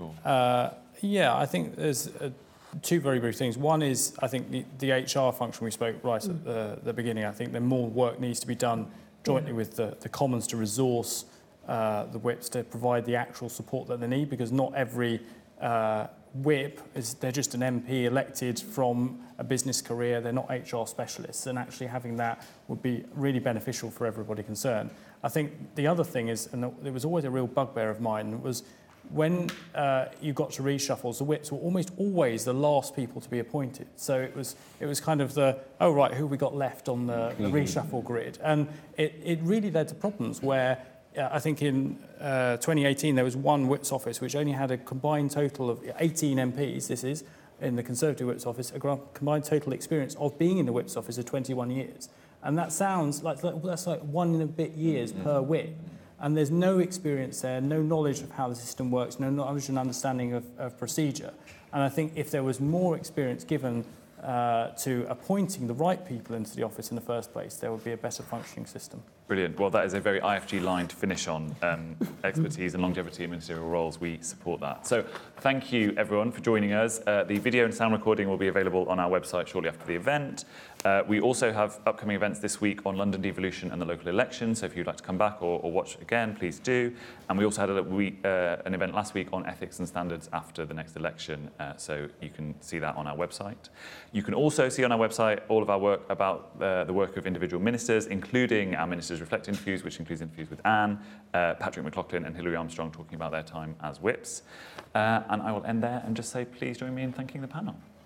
I think there's two very brief things. One is, I think, the HR function we spoke right at the beginning. I think that more work needs to be done jointly with the Commons to resource the whips to provide the actual support that they need, because not every whip they're just an MP elected from a business career. They're not HR specialists, and actually having that would be really beneficial for everybody concerned. I think the other thing is, and it was always a real bugbear of mine, was when you got to reshuffles, the whips were almost always the last people to be appointed. So it was kind of who we got left on the reshuffle grid. And it really led to problems where I think in 2018 there was one whip's office which only had a combined total of 18 MPs, this is, in the Conservative whip's office, a combined total experience of being in the whip's office of 21 years. And that sounds like that's like 1 and a bit years per whip. And there's no experience there, no knowledge of how the system works, no knowledge and understanding of procedure. And I think if there was more experience given to appointing the right people into the office in the first place, there would be a better functioning system. Brilliant. Well, that is a very IFG line to finish on. Expertise and longevity in ministerial roles, we support that. So thank you, everyone, for joining us. The video and sound recording will be available on our website shortly after the event. We also have upcoming events this week on London devolution and the local election, so if you'd like to come back or watch again, please do. And we also had an event last week on ethics and standards after the next election, so you can see that on our website. You can also see on our website all of our work about the work of individual ministers, including our Ministers Reflect interviews, which includes interviews with Anne, Patrick McLaughlin and Hilary Armstrong talking about their time as whips. And I will end there and just say please join me in thanking the panel.